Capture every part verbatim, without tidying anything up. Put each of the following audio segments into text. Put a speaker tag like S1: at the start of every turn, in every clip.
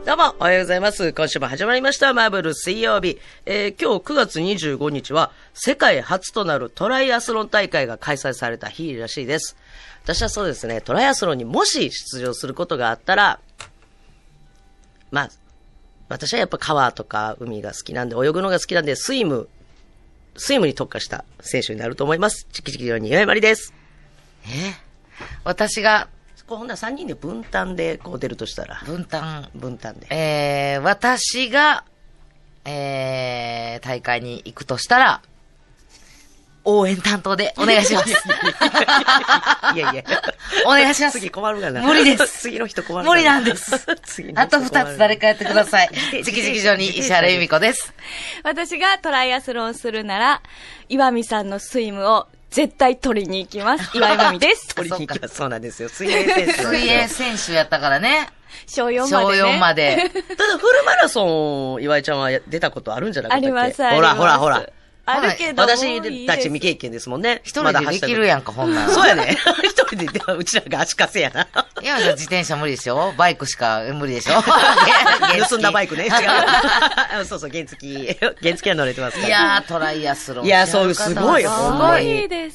S1: どうも、おはようございます。今週も始まりました、マーブル水曜日。えー、今日くがつにじゅうごにちは、世界初となるトライアスロン大会が開催された日らしいです。私はそうですね、トライアスロンにもし出場することがあったら、まあ、私はやっぱ川とか海が好きなんで、泳ぐのが好きなんで、スイム、スイムに特化した選手になると思います。チキチキのに岩井まりです。
S2: え私が、
S1: こうほんならさんにんで分担でこう出るとしたら。
S2: 分担。
S1: 分担で。
S2: えー、私が、えー、大会に行くとしたら、応援担当でお願いします。
S1: いやいや。
S2: お願いします。
S1: 次困るがな。
S2: 無理です。
S1: 次の人困るがな。
S2: 無理なんです。次あとふたつ誰かやってください。チキチキジョニー石原由美子です。
S3: 私がトライアスロンするなら、岩見さんのスイムを絶対取りに行きます。岩井まみです。
S1: 取りに行きます。そうなんですよ。水泳選手。
S2: 水泳選手やったからね。
S3: 小よんまでね。
S2: 小よんまで。
S1: ただフルマラソン、岩井ちゃんは出たことあるんじゃなかったっけ？
S3: あります、
S1: ほらほらほら。
S3: あるけど。
S1: 私たち未経験ですもんね。
S2: 一人でできるやんか、ほんなら。
S1: そうやね。一人で、うちらが足かせやな。
S2: 今じゃ自転車無理でしょ？バイクしか無理でしょ？
S1: 盗んだバイクね。違う。そうそう、原付き。原付きは乗れてますから。
S2: いやー、トライアスロン。
S1: いや、そう、すごい。
S3: ほんまに。いいです。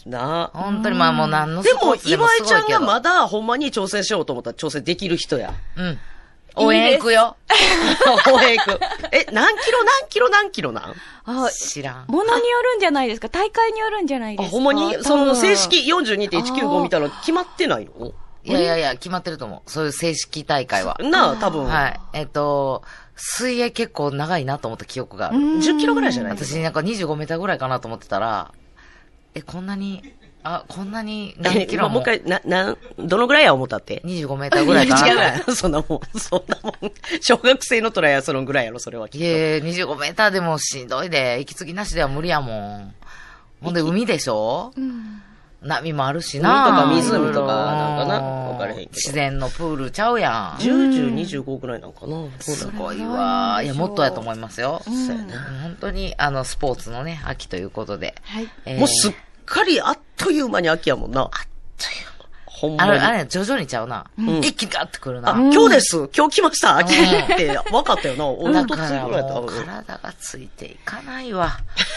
S1: な
S2: あ。本当にまあもう何の
S1: スポーツでもすごいけど。でも、岩井ちゃんがまだほんまに挑戦しようと思ったら挑戦できる人や。
S2: うん。応援行くよ。
S1: 応援行く。え、何キロ何キロ何キロなん？
S3: あ、
S2: 知らん。
S3: ものによるんじゃないですか？大会によるんじゃないですか？
S1: あ、ほんまにその正式 よんじゅうにてんいちきゅうご 見たら決まってないの？
S2: いやいやいや、決まってると思う。そういう正式大会は。
S1: なあ、多分。
S2: はい。えっと、水泳結構長いなと思った記憶がある。
S1: じゅっキロぐらいじゃない？
S2: 私なんかにじゅうごメーターぐらいかなと思ってたら、え、こんなに、あ、こんなに何キロも。
S1: もう一回、な、な、どのぐらいや思ったって？
S2: にじゅうごメーターぐらいかな。
S1: 違うぐらい。そんなもん、そんなもん。小学生のトライアスロンぐらいやろ、それはきっと。
S2: いえ、にじゅうごメーターでもしんどいで、息継ぎなしでは無理やもん。ほんで、海でしょ？うん。波もあるしな。
S1: 海とか湖とかなんかな。わからへんけど。
S2: 自然のプールちゃうやん。
S1: じゅう、じゅう、にじゅうごぐらいなんかな。
S2: すごいわ。いや、もっとやと思いますよ。
S1: そうやね。
S2: 本当に、あの、スポーツのね、秋ということで。
S3: はい。
S2: えー、
S1: もうすっかりあっという間に秋やもんな。あっ
S2: という間。
S1: ほんまに。
S2: あれ、あれ、徐々にちゃうな。うん、一気にガッてくるな。
S1: あ、今日です。今日来ました。秋って分かったよな。お
S2: だからもう体がついていかないわ。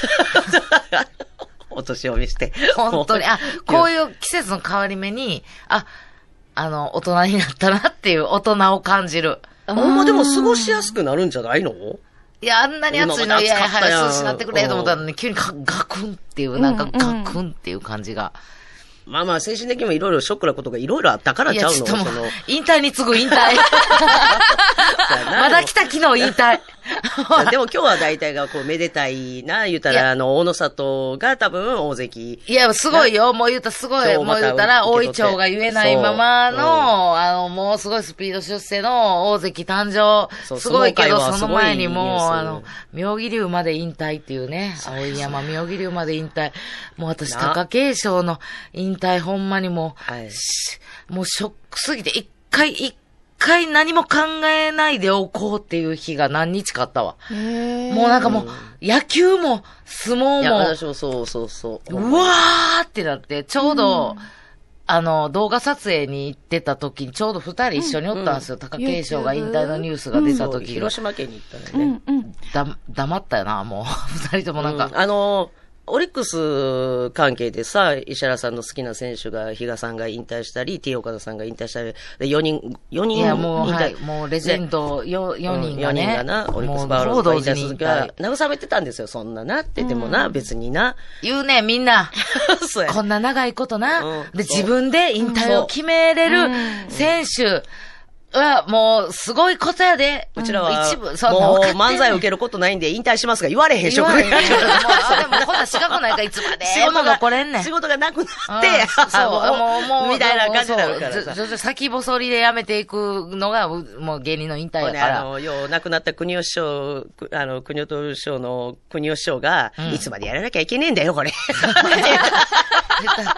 S1: お年を見して。
S2: 本当に。あ、こういう季節の変わり目に、あ、あの、大人になったなっていう大人を感じる。
S1: ほんまでも過ごしやすくなるんじゃないの？
S2: いや、あんなに暑いの、いやいや、早く涼しなってくれと思ったのに、急にガクンっていう、なんかガクンっていう感じが。
S1: まあまあ、精神的にもいろいろショックなことがいろいろあったからちゃうの。いや、ちょっともう、
S2: 引退に次ぐ引退。まだ来た昨日引退。
S1: でも今日は大体がこう、めでたいな、言うたら、あの、大野里が多分大関。
S2: いや、すごいよ。もう言うたらすごい。もう言うたら、大井町が言えないままの、うん、あの、もうすごいスピード出世の大関誕生。すごいけど、その前にもう、あの、妙義龍まで引退っていうね。青山妙義龍まで引退。もう私、貴景勝の引退ほんまにもう、はい、もうショックすぎて、一回、一回何も考えないでおこうっていう日が何日かあったわ。もうなんかもう、野球も相撲も。いや、
S1: 私もそうそうそう。
S2: うわーってなって、ちょうど、あの、動画撮影に行ってた時に、ちょうど二人一緒におったんですよ。貴景勝が引退のニュースが出た時が。
S1: 広島県に行ったのね。
S2: だ、黙ったよな、もう。二人ともなんか。
S1: あのー、オリックス関係でさ、石原さんの好きな選手が、比嘉さんが引退したり、T 岡田さんが引退したり、で、よにん、よにん。
S2: いや、もう、はい、もうレジェンドよ、よにんがね。
S1: よにんがな、オリックスバファローズが引退するから、慰めてたんですよ、そんななって。でもな、別にな。
S2: 言うね、みんな。そうや。こんな長いことな。で、自分で引退を決めれる選手。は、もう、すごいことやで。
S1: うちらは、一部、そもう、漫才を受けることないんで、引退しますが、言われへん職業。
S2: もう、でも、こんな資格ないから、いつまで。仕事が残れんねん。
S1: 仕事がなくなって、
S2: そう、もう、もう、
S1: みたいな感じになるからさ。
S2: ちょっと先細りでやめていくのが、もう芸人の引退やから。
S1: あの、よう、亡くなった国吉師匠、あの、国吉師匠の国吉師匠が、いつまでやらなきゃいけねえんだよ、これ。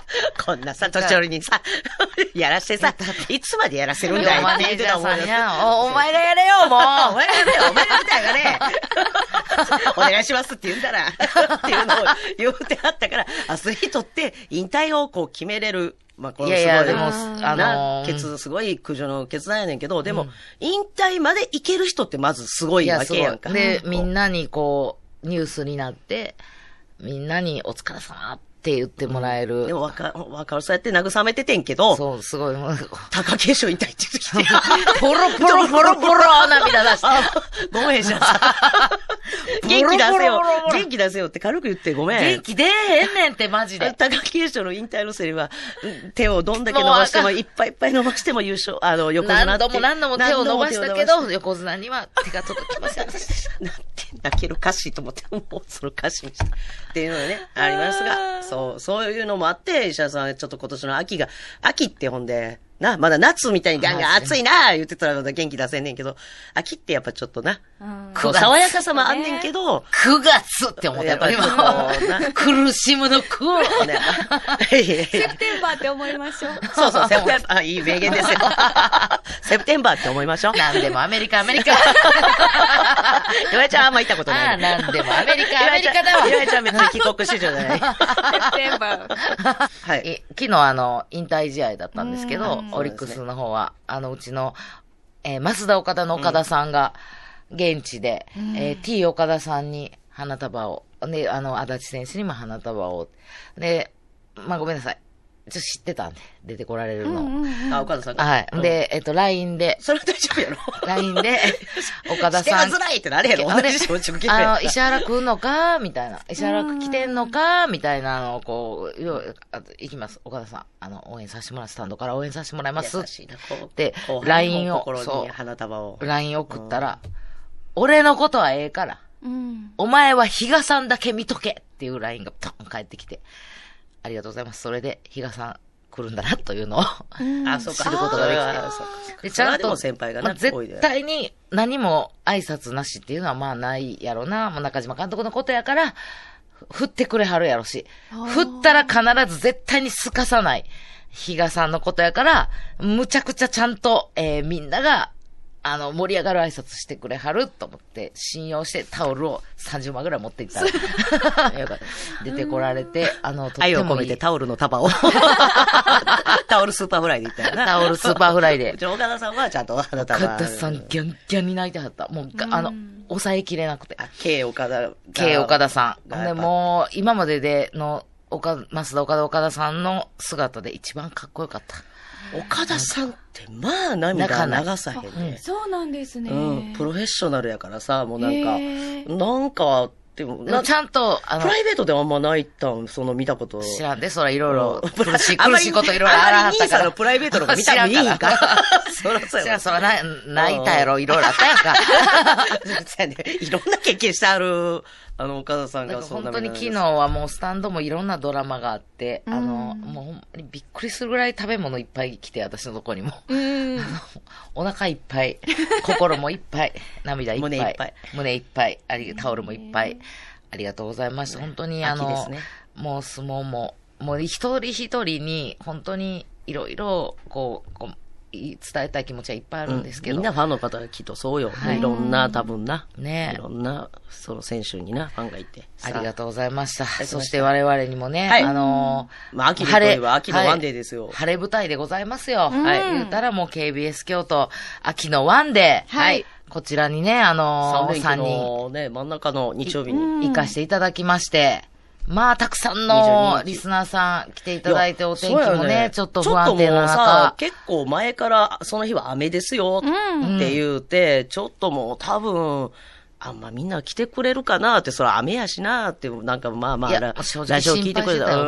S1: こんなさ、年寄りにさ、やらしてさ、いつまでやらせるんだよ。
S2: マネージャーさんにお、お前がやれよ、もう。
S1: お前がやれよ、お前がやりたいがね。お願いしますって言うんだら、っていうのを言うてあったから、アスリートって引退をこう決めれる。まあ、このすごい、いやいやでも、あのー、決、すごい苦情の決断やねんけど、でも、うん、引退まで行ける人ってまずすごいわけやんか。
S2: で、みんなにこう、ニュースになって、みんなにお疲れ様って言ってもらえる。うん、
S1: でもわか、わかる、そうやって慰めててんけど、
S2: そう、すごい。
S1: 貴景勝引退って言って
S2: きて、ポロポロポロポロ涙出して。
S1: ごめんじゃんさ。元気出せよ。元気出せよって軽く言ってごめん。
S2: 元気出えへんねんってマジで。
S1: 貴景勝の引退のセリは、手をどんだけ伸ばしても、いっぱいいっぱい伸ばしても優勝、あの、横綱
S2: 何度も何度も手を伸ばしたけど、横綱には手が届きません。なんて
S1: 泣ける歌詞と思って、もうその歌詞にした。っていうのがね、ありますが、そう、そういうのもあって、石田さん、ちょっと今年の秋が、秋ってほんで、な、まだ夏みたいにガンガン暑いなー言ってたらまだ元気出せんねんけど、秋ってやっぱちょっとな、こう爽やかさもあんねんけど、
S2: くがつって思ってやっぱり苦しむの苦をね。
S3: セプテンバーって思いましょう。
S1: そうそう、セプテンバー、あ、いい名言ですよ。セプテンバーって思いましょう。
S2: なんでもアメリカ、アメリカ。
S1: 岩井ちゃんあんま行ったことない。
S2: ああ、なんでもアメリカ、アメリカだわ。
S1: 岩井ちゃん別に帰国子女じゃない。セ
S3: プテンバー。
S2: はい。昨日あの、引退試合だったんですけど、オリックスの方は、あの、うちの、えー、増田岡田の岡田さんが、現地で、うん、えー、T 岡田さんに花束を、で、あの、足立選手にも花束を、で、まあ、ごめんなさい。ちょっと知ってたんで、出てこられるの。うん
S1: うんうん、あ、岡田さんが。
S2: はい。で、えっと、ライン で。
S1: それ大丈夫やろ
S2: ライン で、岡田さん。
S1: してづらいってなれへんの
S2: あの、石原来んのかみたいな。石原来てんのかみたいなのを、こう、行きます。岡田さん。あの、応援させてもらう、スタンドから応援させてもらいます。で、ライン を、
S1: そう、花束を。
S2: ライン 送ったら、俺のことはええから、うん、お前は比嘉さんだけ見とけっていう ライン がポン返ってきて、ありがとうございます。それで、比嘉さん来るんだなというのを、うん、あ、そうか知ることができて。で、ちゃんと、先輩がね、まあ、絶対に何も挨拶なしっていうのはまあないやろな。もう中島監督のことやから、振ってくれはるやろし。振ったら必ず絶対にすかさない。比嘉さんのことやから、むちゃくちゃちゃんと、えー、みんなが、あの、盛り上がる挨拶してくれはると思って、信用してタオルをさんじゅうまんぐらい持っていったら、出てこられて、あの、とってもいい。
S1: 愛を込めてタオルの束を。タオルスーパーフライでいったよな。
S2: タオルスーパーフライで。
S1: 岡田さんはちゃんと花束。
S2: 岡田さんギャンギャンに泣いてはった。もう、あの、抑えきれなくて。
S1: K 岡田。
S2: K 岡田さん。で、もう、今まででの、岡、増田岡田岡田さんの姿で一番かっこよかった。
S1: 岡田さんって、まあ涙流さへんね。
S3: そうなんですね。
S1: うん。プロフェッショナルやからさ、もうなんか、なんか、でも、
S2: ちゃんと、
S1: あの、プライベートではあんまないったん、その見たこと。
S2: 知らんで、そらいろいろ、苦しい、苦しいこといろいろあらはったから。
S1: のプライベートの見たらいいんか。
S2: そらそうや。そらな、泣いたやろ、いろいろあったやんか。
S1: いろんな経験してある、あの、岡田さんが
S2: そう本当に昨日はもうスタンドもいろんなドラマがあって、あの、もうほんまにびっくりするぐらい食べ物いっぱい来て、私のとこにも。うんお腹いっぱい、心もいっぱい、涙いっぱい。胸いっぱい。胸いっぱい。あり、タオルもいっぱい。ありがとうございました。本当にあの、ね、もう相撲も、もう一人一人に本当にいろいろこう、こう伝えたい気持ちはいっぱいあるんですけど。
S1: うん、みんなファンの方がきっとそうよ。はい、いろんな多分な。
S2: ね
S1: いろんな、その選手にな、ファンがいて。
S2: ありがとうございました。そして我々にもね、はい、あの
S1: ー、まあ、秋の恋は秋のワンデーですよ。
S2: はい、晴れ舞台でございますよ。はい。言ったらもう ケービーエス 京都、秋のワンデー。はい。こちらにね、あのー、さんにん。
S1: ね、真ん中の日曜日に。
S2: 行かしていただきまして。まあ、たくさんのリスナーさん来ていただいて、お天気もね、ちょっと不安定な中。
S1: 結構前から、その日は雨ですよって言うて、ちょっともう多分、あんまみんな来てくれるかなって、それは雨やしなって、なんかまあまあ、ラジオ聞いてくれたら、うん、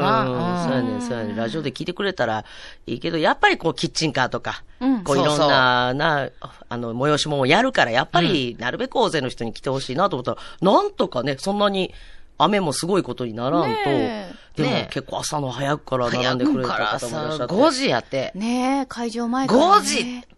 S1: そうやねそうやねラジオで聞いてくれたらいいけど、やっぱりこう、キッチンカーとか、こういろんな、な、あの、催し物をやるから、やっぱり、なるべく大勢の人に来てほしいなと思ったら、なんとかね、そんなに、雨もすごいことにならんと、ねでも結構朝の早くから並んでくれた方もいらっしゃって。
S2: ごじやって。
S3: ねえ、会場前から、ね。
S2: ごじ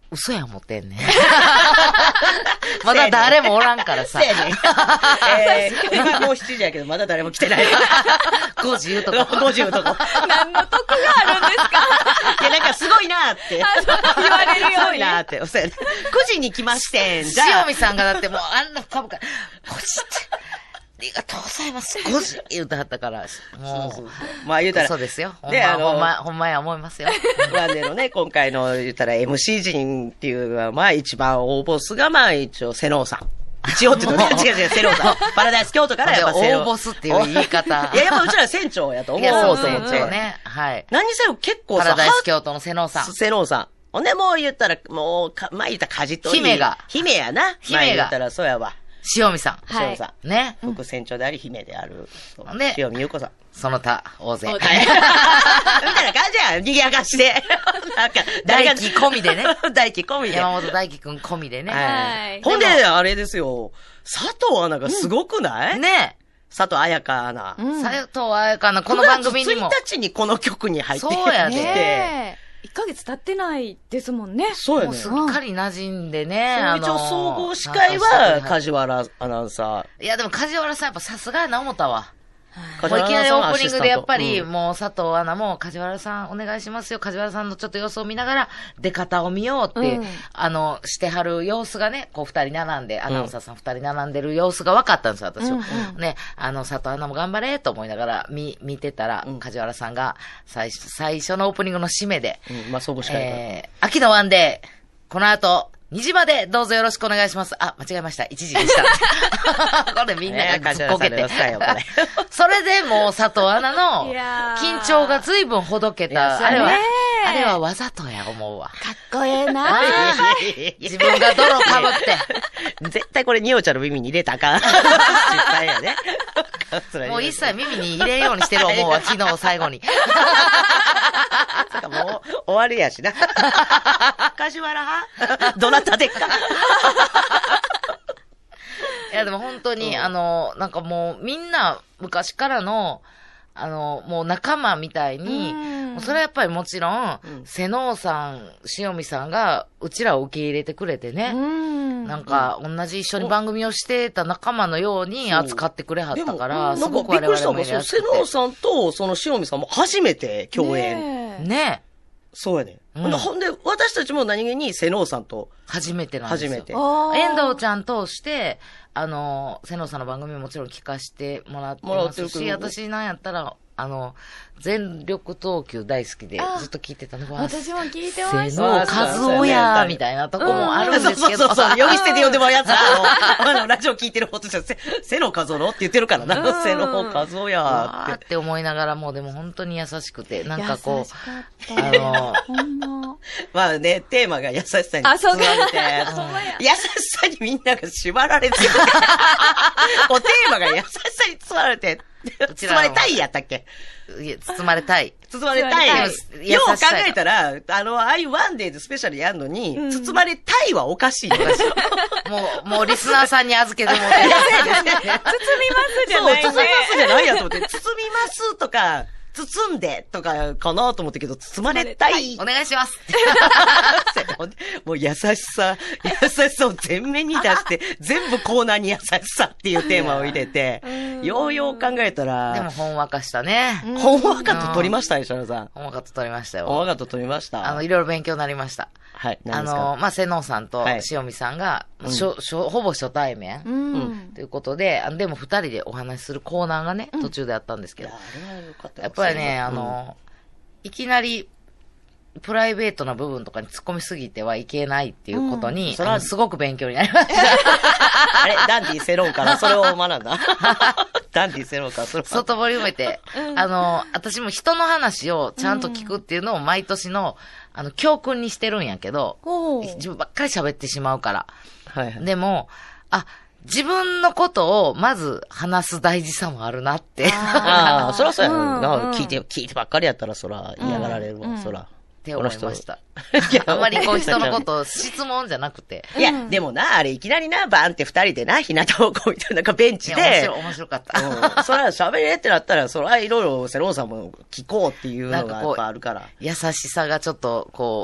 S2: 嘘や思ってんねん。まだ誰もおらんからさ。
S1: せやねん。えー、今もうしちじやけど、まだ誰も来てない。
S2: ごじ言うとこ。
S1: ごじ言うとこ。
S3: 何の得があるんですか？
S1: いや、なんかすごいなーって。
S3: 言われるように。
S1: すごいなーって。そうやね。くじに来ましてん。じゃあ。
S2: 塩見さんがだってもうあんな株価、ごじって。ありがとうございます。ごじ言うてはったから、もう。そうそう
S1: まあ言うたら。
S2: そうですよ。で、あの、ほんま、ほんまや思いますよ。
S1: ワンデのね、今回の言うたら エムシー 陣っていうのは、まあ一番大ボスが、まあ一応、瀬能さん。一応って言うとね、違う違う、瀬能さん。パラダイス京都からやっぱ瀬能。
S2: 大ボスっていう言い方。
S1: いや、やっぱうちら船長やと思う。
S2: そう船長ね。はい。
S1: 何せよ結構さ、
S2: パラダイス京都の瀬能さん。
S1: 瀬能さん。ほんでもう言ったら、もう、かまあ言ったら舵取り。
S2: 姫が。
S1: 姫やな。姫が。言ったらそうやわ。
S2: 塩見さん。
S1: 塩見さ
S2: ん。ね。
S1: 副船長であり、姫である。
S2: ね。
S1: 塩見優子さん。
S2: その他、大勢。はい。み
S1: たいな感じやん。賑やかしで。
S2: なんか、大輝込みでね。
S1: 大輝込みで。
S2: 山本大輝くん込みでね。
S3: はい。
S1: ほんで、あれですよ。佐藤アナがすごくない
S2: ね。
S1: 佐藤彩香アナ。
S2: 佐藤彩香アナ、この番組にも。
S1: くがつついたちにこの曲に入って
S2: そうや
S3: ね。いっかげつ経ってないですもんね。
S1: そうやね。
S2: もうすっかり馴染んでね。
S1: 一応総合司会は、梶原アナウンサ
S2: ー。いや、でも梶原さんやっぱさすがやな思ったわ。もういきなりオープニングでやっぱり、もう佐藤アナも、梶原さんお願いしますよ。梶原さんのちょっと様子を見ながら、出方を見ようって、あの、してはる様子がね、こう二人並んで、アナウンサーさん二人並んでる様子が分かったんですよ、私は。ね、あの、佐藤アナも頑張れと思いながら見、見てたら、梶原さんが最初、最初のオープニングの締めで、
S1: まあ、総合司会。
S2: えー、秋のワンデー、この後、にじまでどうぞよろしくお願いします。あ、間違えました。いちじでした。これみんながずっこけて。それでもう佐藤アナの緊張が随分ほどけた。あれは、あれはわざとや思うわ。
S3: かっこええな。
S2: 自分が泥かぶって。
S1: 絶対これニオちゃんの耳に入れたらあかん。失敗やね。
S2: もう一切耳に入れんようにしてる思うわ、昨日最後に。
S1: もう終わりやしな。梶原派どなたでっか
S2: いやでも本当に、うん、あの、なんかもうみんな昔からの、あの、もう仲間みたいに、もうそれはやっぱりもちろん、うん、瀬能さん、塩見さんがうちらを受け入れてくれてね、んなんか同じ一緒に番組をしてた仲間のように扱ってくれはったから、すごく我々も
S1: や瀬能さんとその塩見さんも初めて共演。
S2: ねえ。ねえ。
S1: そうやね。うん、ほんで、私たちも何気に瀬能さんと。
S2: 初めてなんですよ。
S1: 初めて。
S2: 遠藤ちゃん通して、あの、瀬能さんの番組ももちろん聞かせてもらってますし、私なんやったら、あの、全力投球大好きでずっと聞いてたのは、
S3: 私も聞いてました。
S2: 瀬能和夫やみたいなとこもあるんですけど。
S1: そうそうそう、呼び捨てで呼んでもらうやつ。あの、ラジオ聞いてる方としては、瀬能和夫のって言ってるからな。瀬能和夫や
S2: って。って思いながらも、でも本当に優しくて、なんかこう、あの、
S1: まあね、テーマが優しさに包まれて、優しさにみんなが縛られてる。こうテーマが優しさに包まれて、包まれたいやったっけ
S2: いや、包まれたい。
S1: 包まれたい。よう考えたら、あの、ああいうワンデーでスペシャルやんのに、うん、包まれたいはおかしい。
S2: もう、もうリスナーさんに預けてもらって。
S3: 包みますじゃないね。
S1: そう、包みますじゃないやと思って、包みますとか、包んでとかかなと思ったけど、包まれたい。
S2: お願いします。
S1: もう優しさ、優しさを全面に出して、全部コーナーに優しさっていうテーマを入れて、ようよう考えたら。
S2: でもほんわかしたね。
S1: ほんわかと撮りましたね、シャナさん。
S2: ほんわかと撮りましたよ。
S1: ほんわかと撮りました。
S2: あの、いろいろ勉強になりました。
S1: はい。
S2: あの、まあ、瀬能さんと塩見さんが、はい、しょ、しょ、ほぼ初対面、うん、ということで、でも二人でお話しするコーナーがね、途中であったんですけど。うん、やっぱりね、あの、うん、いきなり、プライベートな部分とかに突っ込みすぎてはいけないっていうことに、うん、それはすごく勉強になりました。
S1: あれ、ダンディセロンからそれを学んだ。ダンディセロンからそれを。
S2: 外堀埋めて、あの、私も人の話をちゃんと聞くっていうのを毎年の、あの、教訓にしてるんやけど、自分ばっかり喋ってしまうから。はいはい、でも、あ、自分のことをまず話す大事さもあるなって。
S1: ああ、そらそうやな。聞いて、聞いてばっかりやったらそら嫌がられるわ、うん、そら。
S2: って思いました。あんまりこう人のことを質問じゃなくて。
S1: いや、でもな、あれいきなりな、バーンって二人でな、日向をこうみたいな、なんかベンチで。
S2: 面白い、面白かった。
S1: うん、そら喋れってなったら、そらいろいろセロンさんも聞こうっていうのがやっぱあるから。
S2: 優しさがちょっと、こう、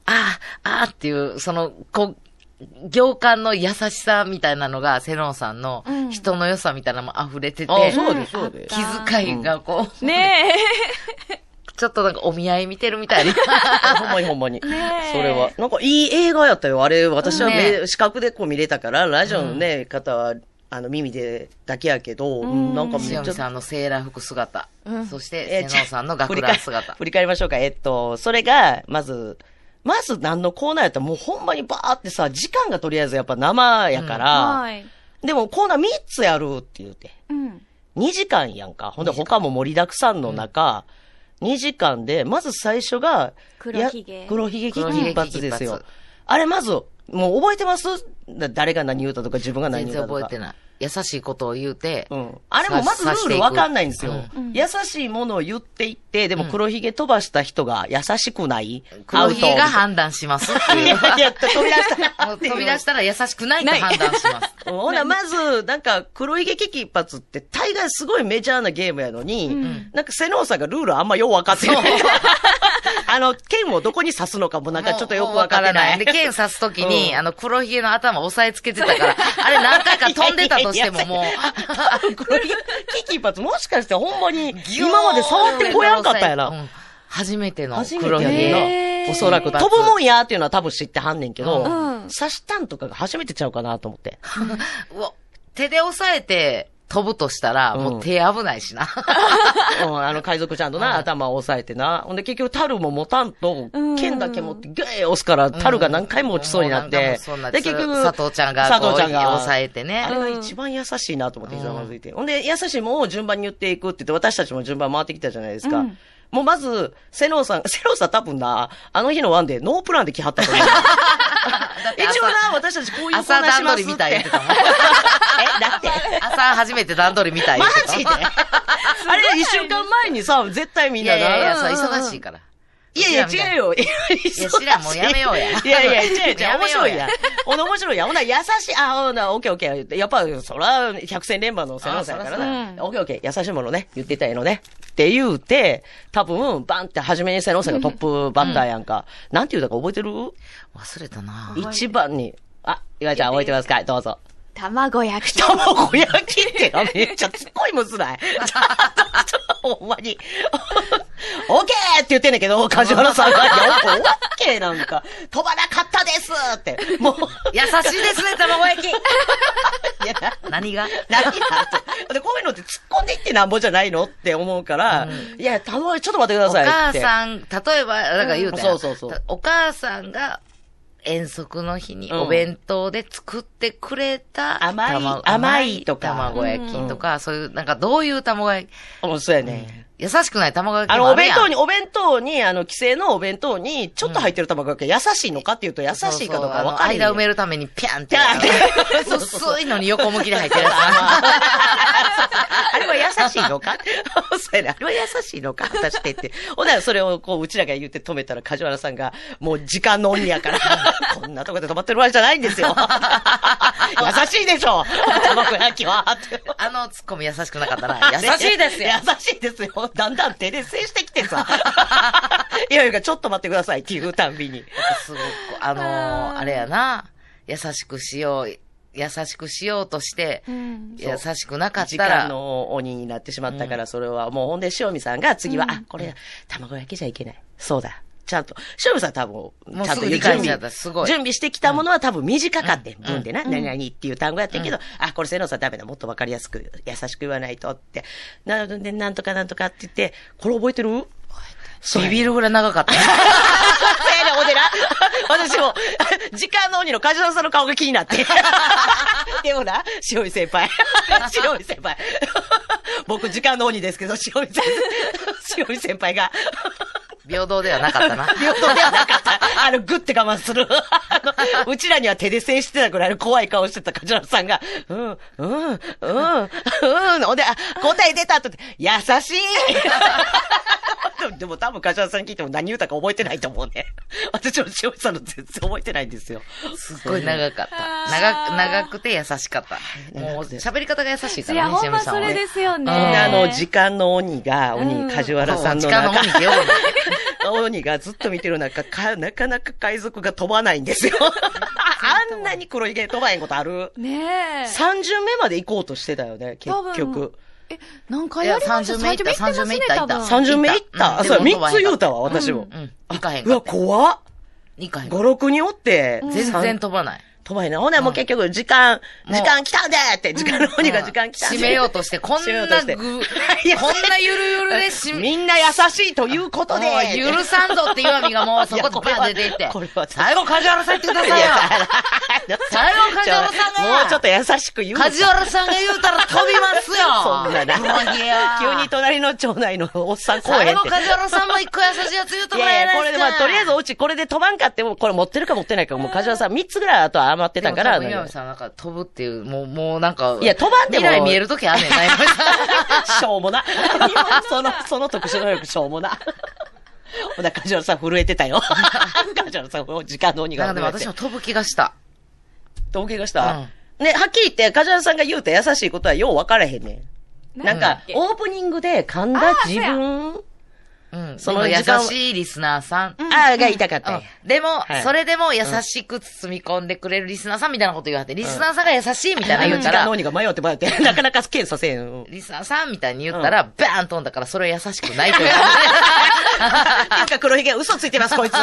S2: ああ、ああっていう、その、こう、行間の優しさみたいなのが、セノンさんの人の良さみたいなのも溢れてて、
S1: あ、そうです、そうです。
S2: 気遣いがこう、
S3: ね
S2: え。ちょっとなんかお見合い見てるみたいに。
S1: ほんまにほんまに。それは。なんかいい映画やったよ。あれ、私は目、視覚でこう見れたから、ラジオのね、方は、あの、耳でだけやけど、なんかめっちゃ。
S2: 塩見さんのセーラー服姿。そして、セノンさんの学ラン姿。
S1: 振り返りましょうか。えっと、それが、まず、まず何のコーナーやったらもうほんまにバーってさ、時間がとりあえずやっぱ生やから、うんはい、でもコーナーみっつやるって言うて、うん、にじかんやんか。ほんで他も盛りだくさんの中、うん、にじかんで、まず最初が、
S3: 黒ひげ。
S1: 黒ひげ危機一髪ですよ。あれまず、もう覚えてます？誰が何言うたとか自分が何言うたとか。
S2: 全然覚えてない。優しいことを言うて、
S1: うん。あれもまずルールわかんないんですよ。うん、優しいものを言っていって、でも黒ひげ飛ばした人が優しくない、
S2: うん、黒ひげが判断しますっていう。いや、いや飛び出したら。飛び出したら優しくないって判断します。
S1: ほな、まず、なんか、黒ひげ危機一髪って大概すごいメジャーなゲームやのに、うん、なんかセノーさんがルールあんまよう分かってない。あの、剣をどこに刺すのかもなんかちょっとよく分からない。
S2: で、剣刺すときに、うん、あの、黒ひげの頭を押さえつけてたから、あれ何回か飛んでたとしてももう。
S1: 黒ひげ危機一髪もしかしてほんまに今まで触ってこやんかったやな。うん、
S2: 初めての黒ひ
S1: げの。おそらく飛ぶもんやっていうのは多分知ってはんねんけど、うん、刺したんとかが初めてちゃうかなと思って。
S2: うわ、手で押さえて、飛ぶとしたら、もう手危ないしな。
S1: うん、あの海賊ちゃんとな、うん、頭を押さえてな。ほんで結局タルも持たんと、剣だけ持ってグー押すから、タルが何回も落ちそうになって。
S2: うんうん、で、結局、佐藤ちゃんが、佐藤ちゃんが押さえてね。
S1: あれが一番優しいなと思って、ひざまずいて。ほんで、優しいもんを順番に言っていくって言って、私たちも順番回ってきたじゃないですか。うん、もうまず、セノーさん、セノーさん多分な、あの日のワンでノープランで来はったと思う。一応な、私たちこういうコーナーしますって。朝段取りみたい言ってたもん。え、だって。
S2: 朝初めて段取りみたい言ってた。
S1: マジであれ、一週間前にさ、絶対みんなが。
S2: いやいや、そう、忙しいから。
S1: いやいや、違うよ。い
S2: や、知らん、もうやめようや。
S1: いやいや、違う違う、面白いや。ほんな面白いや。ほんな優しい、あ、ほんな、オッケーオッケー。やっぱ、そら、百戦錬磨のセノーさんやからな。オッケーオッケー、優しいものね、言ってたやのね。って言うて、多分、バンって初めにセノーさんがトップバッターやんか。なんて言うたか覚えてる？
S2: 忘れたな。
S1: 一番に、あ、岩ちゃん覚えてますか？どうぞ。
S3: 卵焼き。
S1: 卵焼きってめっちゃすっごいむずないほんまに。オッケーって言ってんねんけど、梶原さんが、いや、オッケーなんか、飛ばなかったですって。もう、
S2: 優しいですね、卵焼き。い
S1: や、
S2: 何が
S1: 何がって。で、こういうのって突っ込んでいってなんぼじゃないのって思うから、うん、いや、卵焼きちょっと待ってくださいって。
S2: お母さん、例えば、なんか言うたら、
S1: うん、そうそうそう。
S2: お母さんが、遠足の日にお弁当で作ってくれた、
S1: うん、甘い、甘いとか。
S2: 卵焼きとか、うん、そういう、なんかどういう卵焼き。
S1: うん、そうやね。
S2: 優しくない卵焼き
S1: あの、お弁当に、お弁当に、あの、規制のお弁当に、ちょっと入ってる卵焼きが優しいのかっていうと、優しいかどうか分かんない。
S2: 間埋めるためにピャンって。そうそういうのに横向きで入ってるやつ。
S1: あれは優しいのかそうやね。あれは優しいのか果たしてって。ほんならそれをこう、うちらが言って止めたら、梶原さんが、もう時間の鬼やから、こんなとこで止まってるわけじゃないんですよ。優しいでしょ卵焼きは。
S2: あのツッコミ優しくなかったな。優しいですよ。
S1: 優しいですよ。だんだん手で制してきてさ。いやいや、ちょっと待ってくださいっていうたんびに。
S2: すごく、あのー、あれやな。優しくしよう。優しくしようとして、うん、優しくなかったら。時
S1: 間の鬼になってしまったから、それは、うん、もうほんで塩見さんが次は、うん、あ、これ、卵焼きじゃいけない。そうだ。ちゃんと、塩見さん多分、ちゃんと
S2: 理解したすごい。
S1: 準備してきたものは多分短かってん、文、うん、でな、何々っていう単語やってんけど、うん、あ、これ瀬野さんダメだ、もっとわかりやすく、優しく言わないとって。なので、なんとかなんとかって言って、これ覚えてる？
S2: ビビるぐらい長かった。そうや
S1: ね、おでな。私も、時間の鬼の梶原さんの顔が気になって。でもな、塩見先輩。塩見先輩。僕、時間の鬼ですけど、塩見先輩。塩見先輩が。
S2: 平等ではなかったな。
S1: 平等ではなかった。あの、グッて我慢する。あの、うちらには手で制してたぐらいの怖い顔してた梶原さんが、うん、うん、うん、うん。ほんで、あ、答え出た後で、優しいでも多分梶原さんに聞いても何言うたか覚えてないと思うね。私も塩見さんの全然覚えてないんですよ。
S2: すっごい長かった。長く、長くて優しかった。もう喋り方が優しいからね、
S3: 塩見さんは。いや、ほんまそれですよね。
S1: あの、時間の鬼が、鬼、梶原さんの中。
S2: 時間の鬼って呼ぶの。
S1: 鬼がずっと見てる中、か、なかなか海賊が飛ばないんですよ。あんなに黒ひげ飛ばへんことある？
S3: ねえ。
S1: さん巡目まで行こうとしてたよね、結局。
S3: え、何回やりました？
S2: いやさん巡目行った、さん巡目行った、行った。
S1: さん巡目行った。あ、そう、みっつ言うたわ、私も。
S2: うん。行かへんか。
S1: うわ、怖っ。
S2: 行かへん。
S1: ご、ろくにんおって、
S2: 全然飛ばない。
S1: 飛ばへんな。ほんでもう結局、時間、時間来たんでって、時間の鬼が時間来たんで。
S2: 締めようとして、こんなぐ、こんなゆるゆるで締め、
S1: みんな優しいということで。
S2: 許さんぞって岩見がもうそこでバン出ていって。最後、梶原さん言ってくださいよ。最後、梶原さんが。
S1: もうちょっと優しく言う。
S2: 梶原さんが言うたら飛びますよ。
S1: そんなな。急に隣の町内のおっさん公園って。
S2: 最後、梶原さんも一個優しいやつ言うとこやないですか。
S1: これでまあ、とりあえずうちこれで飛ばんかっても、これ持ってるか持ってないか、もう梶原さんみっつぐらいあとは余ってたから。
S2: 岩見さんなんか飛ぶっていう、もう、もうなんか。
S1: いや、飛ばんでも。
S2: 未来見えるときあんねんな、岩見
S1: さん。しょうもな。その、その特殊能力しょうもな。ほな、梶原さん震えてたよ。梶原さん、時間の鬼が震えて。
S2: なんかでも私も飛ぶ気がした。
S1: 飛ぶ気がした、うん、ね、はっきり言って、梶原さんが言うて優しいことはよう分からへんねん。なんか、オープニングで噛んだ自分、
S2: うん。その優しいリスナーさん。
S1: ああ、が痛かった。
S2: でも、それでも優しく包み込んでくれるリスナーさんみたいなこと言われて、リスナーさんが優しいみたいな言ったら。
S1: 時間の鬼が迷って迷って、なかなか検査せん。
S2: リスナーさんみたいに言ったら、バーン飛んだから、それは優しくないという。
S1: なんか黒ひげ嘘ついてます、こいつ。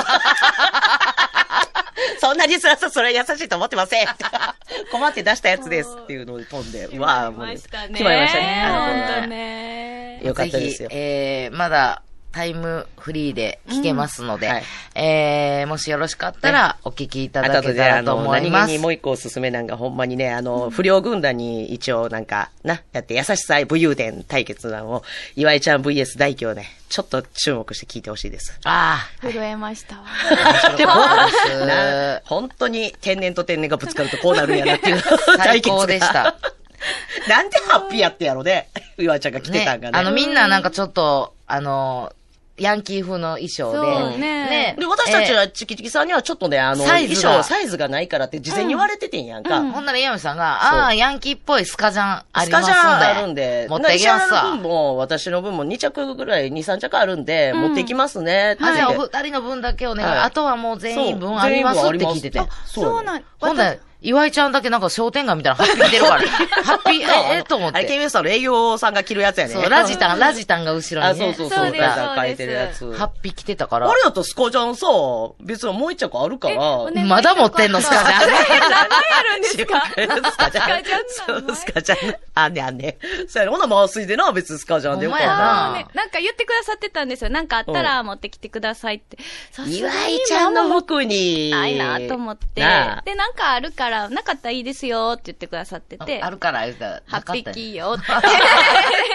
S1: そんなリスナーさん、それは優しいと思ってません。困って出したやつですっていうので飛んで、うわぁ、もう、決まりましたね。
S3: 本当ね。
S1: よかったですよ。
S2: えー、まだ、タイムフリーで聞けますので、うんはい、えー、もしよろしかったらお聞きいただけたらと思います。
S1: 何気にもう一個おすすめなんかほんまにね、あの、不良軍団に一応なんか、な、やって優しさ武勇伝対決なのを、岩井ちゃん ブイエス 大京ね、ちょっと注目して聞いてほしいです。
S2: あ
S3: あ。震えましたわ。
S1: でも、な、本当に天然と天然がぶつかるとこうなるんやなっていう対決が。
S2: 最高でした。
S1: なんでハッピーやってやろね、岩井ちゃんが来てたんがね。
S2: ねあのみんななんかちょっと、あの、ヤンキー風の衣装で。
S3: そうね。
S2: ね
S1: で、私たちはチキチキさんにはちょっとね、あの、衣装、サイズがないからって事前に言われててんやんか。
S2: うんうん、ほんなら岩見さんが、ああ、ヤンキーっぽいスカジャンありますんで。
S1: スカジャンあるんで。
S2: 持っていきますわ。
S1: の分も、私の分もに着ぐらい、に、さん着あるんで、うん、持っていきますねって。
S2: あ、じゃあお二人の分だけお願い。はい、あとはもう全員分ありますって聞いてて。
S3: そうなん。
S2: ほんで、岩井ちゃんだけなんか商店街みたいなハッピー出るから。ハッピー、え、え、と思って。
S1: あれ、ケービーエス の営業さんが着るやつやね。
S2: そう、ラジタン、ラジタンが後ろに、ね。
S1: あ、そうそうそう。書いてるやつ。
S2: ハッピー着てたから。
S1: あれだとスカジャンさ、別にもう一着あるから。
S2: まだ持ってんの、スカジャン。
S3: 何枚あるんですか
S1: スカジャン。そう、スカジャン。あんねあんね。そうやね。ほな、回水でな、別にスカジャンでよかった
S3: な。なんか言ってくださってたんですよ。なんかあったら持ってきてくださいって。
S1: 岩井ちゃんの服に。
S3: ないなと思って。で、なんかあるから、なかったらいいですよって言ってくださってて。
S2: あるから言ったら。
S3: はっぴきよって。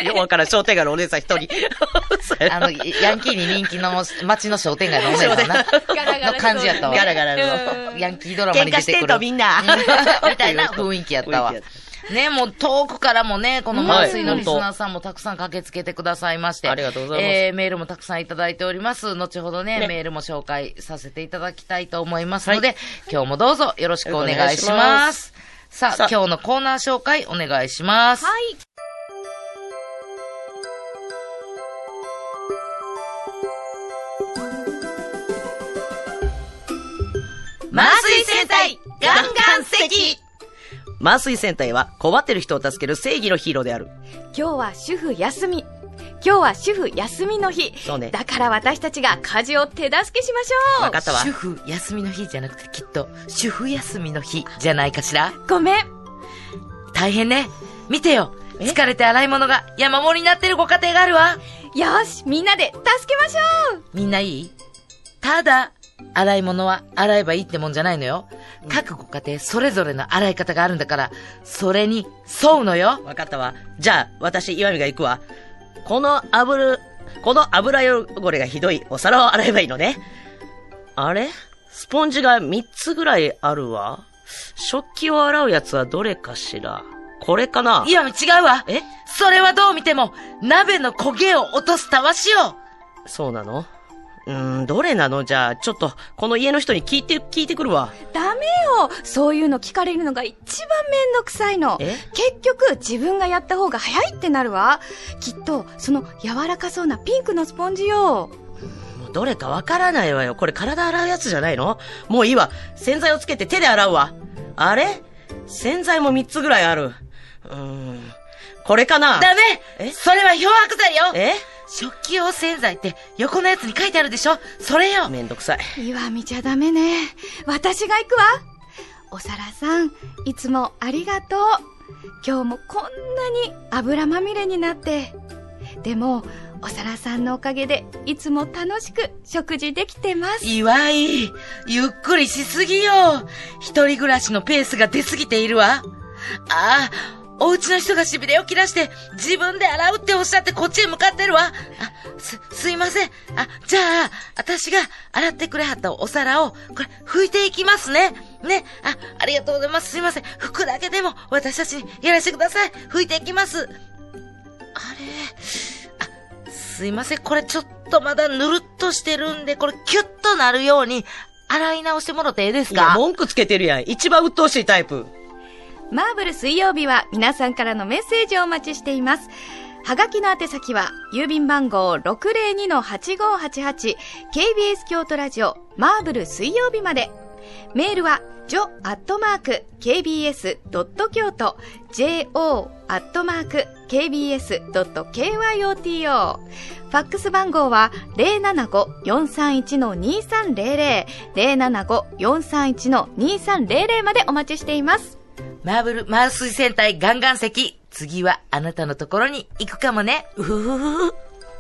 S1: よ、わからん、商店街のお姉さん一人。
S2: あの、ヤンキーに人気の街の商店街のお姉さんな。
S3: ガラガラ
S2: の感じやったわ。
S1: ガラガラの。
S2: ヤンキードラマに出てくる。
S1: 喧嘩してんとみんな。
S2: みたいな雰囲気やったわ。ね、もう遠くからもね、この満水のリスナーさんもたくさん駆けつけてくださいまして。
S1: ありがとうございます。
S2: えー、メールもたくさんいただいております。後ほどね、ねメールも紹介させていただきたいと思いますので、はい、今日もどうぞよろしくお願いします。さあ、さあ今日のコーナー紹介お願いします。
S3: はい。
S2: 麻酔戦隊ガンガン関。
S1: 麻酔戦隊は困ってる人を助ける正義のヒーローである。
S3: 今日は主婦休み。今日は主婦休みの日。
S1: そうね。
S3: だから私たちが家事を手助けしましょう。
S1: わかったわ。
S2: 主婦休みの日じゃなくてきっと主婦休みの日じゃないかしら。
S3: ごめん。
S2: 大変ね。見てよ。疲れて洗い物が山盛りになってるご家庭があるわ。
S3: よし、みんなで助けましょう。
S2: みんないい？ただ、洗い物は洗えばいいってもんじゃないのよ。各ご家庭それぞれの洗い方があるんだから、それに沿うのよ。
S1: わかったわ。じゃあ、私、岩見が行くわ。この油、この油汚れがひどいお皿を洗えばいいのね。あれ？スポンジがみっつぐらいあるわ。食器を洗うやつはどれかしら。これかな？
S2: 岩見違うわ。
S1: え？
S2: それはどう見ても、鍋の焦げを落とすたわしよ。
S1: そうなの？うーん、どれなの？じゃあ、ちょっと、この家の人に聞いて、聞いてくるわ。
S3: ダメよ。そういうの聞かれるのが一番めんどくさいの。
S1: え？
S3: 結局、自分がやった方が早いってなるわ。きっと、その柔らかそうなピンクのスポンジよ。
S1: うどれかわからないわよ。これ体洗うやつじゃないの？もういいわ。洗剤をつけて手で洗うわ。あれ？洗剤もみっつぐらいある。うーん。これかな？
S2: ダメ！
S1: え？
S2: それは漂白剤よ！
S1: え？
S2: 食器用洗剤って横のやつに書いてあるでしょ？それよ！
S1: めんどくさい。
S3: 岩見ちゃダメね。私が行くわ。お皿さん、いつもありがとう。今日もこんなに油まみれになって。でも、お皿さんのおかげでいつも楽しく食事できてます。
S2: 岩井、ゆっくりしすぎよ。一人暮らしのペースが出すぎているわ。ああ、お家の人がしびれを切らして自分で洗うっておっしゃってこっちへ向かってるわ。あ、す、すいません。あ、じゃあ、私が洗ってくれはったお皿を、これ拭いていきますね。ね。あ、ありがとうございます。すいません。拭くだけでも私たちにやらせてください。拭いていきます。あれ、あ、すいません。これちょっとまだぬるっとしてるんで、これキュッとなるように洗い直してもらっていいですか？
S1: いや、文句つけてるやん。一番鬱陶しいタイプ。
S3: マーブル水曜日は皆さんからのメッセージをお待ちしています。はがきの宛先は郵便番号 ろくぜろにのはちごはちはち ケービーエス 京都ラジオマーブル水曜日まで。メールは ジョ アットマーク ケービーエス ドット 京都 ジェイオー アットマーク ケービーエス ドット ケーワイオーティーオー。ファックス番号は ゼロななご よんさんいちのにさんゼロゼロ ゼロななご よんさんいちのにさんゼロゼロまでお待ちしています。
S2: マーブル、マー水戦隊ガンガン石。次はあなたのところに行くかもね。うふふふ。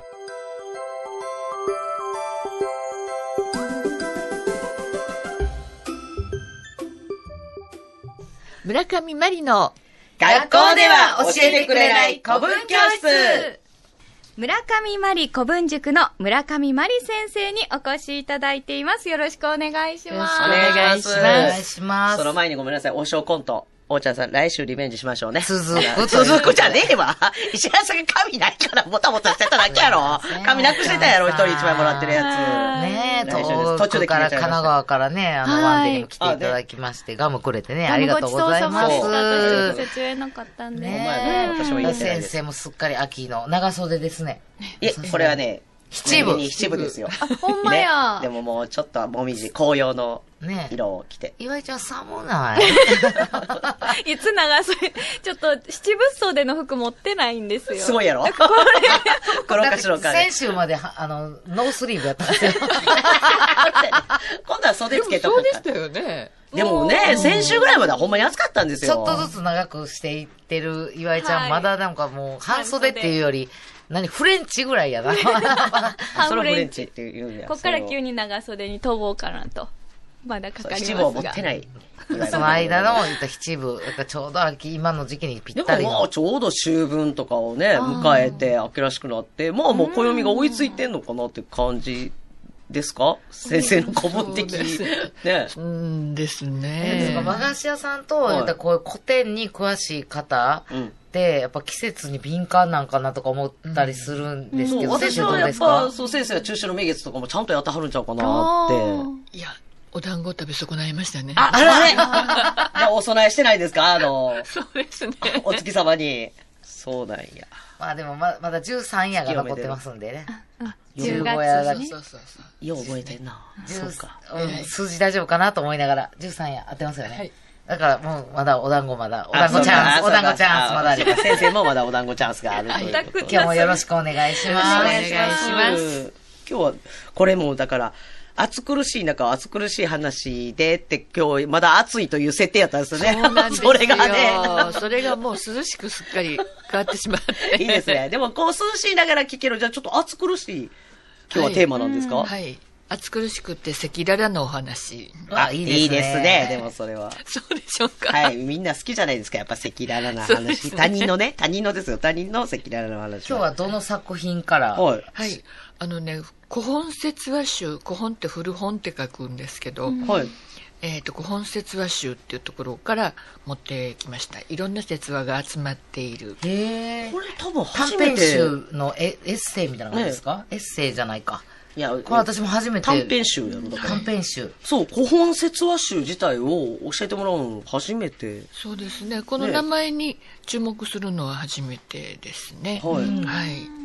S4: 村上まりの
S2: 学校では教えてくれない古文教室。
S3: 村上まり古文塾の村上まり先生にお越しいただいています。よろしくお願いします。
S1: お願いします。
S2: お願いします。
S1: その前にごめんなさい。王将コント。おーちゃんさん、来週リベンジしましょうね。
S2: 続く。
S1: 続くじゃねえわ。石原さんが髪ないからボタボタしてただけやろ。髪なくしてたやろ、一人一枚もらってるやつ。
S2: ねえ、
S1: 来週です
S2: 東
S1: 途中で
S2: 北から神
S1: 決めちゃいました
S2: 奈川からね、あの、ワンデーにも来ていただきまして、ガムくれてね、ありがとうございます。
S3: ごちそうさまでした。私直接言えなかったんで。
S1: お前ね、私も言ってない
S2: 先
S1: です。
S2: 生もすっかり秋の長袖ですね。
S1: いえ、これはね、
S2: 七分
S1: 七分ですよ。
S3: ほんまや。
S1: ねでももうちょっともみじ、紅葉の
S2: ね
S1: 色を着て。
S2: 岩井ちゃん寒ない
S3: いつ長袖、ちょっと七分袖の服持ってないんですよ。
S1: すごいやろ黒か白かで。
S2: 先週までは、あの、ノースリーブやったんですよ。
S1: 今度は袖つけとく
S4: そうでしたよね。
S1: でもね、先週ぐらいまではほんまに暑かったんですよ。
S2: ちょっとずつ長くしていってる岩井ちゃん、
S3: はい
S2: まだなんかもう半袖っていうより、何、フレンチぐらいやな。
S1: それをフレンチっていうんや。
S3: こっから急に長袖に飛ぼうかなと。まだかかりますが。
S1: 七分を持ってない。
S2: その間の言った七分、だからちょうど秋、今の時期にぴったりの。
S1: でもまあちょうど秋分とかをね、迎えて秋らしくなって、まあもう暦が追いついてんのかなって感じですか？先生の古文的に。ね。
S4: うんです
S2: です
S4: ね。
S2: が和菓子屋さんと、言ったらこういう古典に詳しい方
S1: うん。
S2: って、やっぱ季節に敏感なんかなとか思ったりするんです
S1: そう、
S2: けど、先
S1: 私
S2: 生ど
S1: はやっぱ、
S2: うですか？
S1: そう、先生は中秋の名月とかもちゃんとやってはるんちゃうかなって。
S4: いや、お団子食べ損ないましたね。
S1: あ、あれお供えしてないですか？あの、
S4: そうですね。
S1: お月様に。そうなんや。
S2: まあでもままだじゅうさん夜が残ってますんでね。
S3: じゅう
S2: じゅうご夜が
S3: がつに。
S4: そうそうそう。
S1: よう覚えてんな。そうか。
S2: うん数字大丈夫かなと思いながら、じゅうさん夜当てますよね。
S4: はい
S2: だからもうまだお団子まだ、お団子チャンス、お団子チャンスまだあります。
S1: 先生もまだお団子チャンスがあるということで。
S2: 今日もよろしくお願いします。
S4: お願いします
S1: 今日は、これもだから、暑苦しい中は暑苦しい話でって今日まだ暑いという設定やったんですよね。
S4: そうなんですよ。
S1: それがね。
S4: それがもう涼しくすっかり変わってしまって。
S1: いいですね。でもこう涼しいながら聞ける、じゃあちょっと暑苦しい、今日はテーマなんですか？
S4: はい。暑苦しくて赤裸々のお話。
S1: あ、いいですね。でもそれは。
S4: そうでしょうか。
S1: はい。みんな好きじゃないですか。やっぱ赤裸々な話。
S4: そうですね
S1: 他人のね、他人のですよ。他人の赤裸々な話。
S2: 今日はどの作品から
S1: はい。
S4: はい。あのね、古本説話集、古本って古本って書くんですけど、
S1: はい。
S4: えっと、古本説話集っていうところから持ってきました。いろんな説話が集まっている。
S2: へー
S1: これ多分
S2: 短編
S1: 初めて。
S2: 集のエエッセイみたいな感じですか、エッセイじゃないか。
S1: いや、
S2: これ私も初めて。
S1: 短編集やろ。だから
S2: 短編集。
S1: そう、古本説話集自体を教えてもらうの初めて。
S4: そうですね。この名前に注目するのは初めてですね。
S1: はい
S4: はい。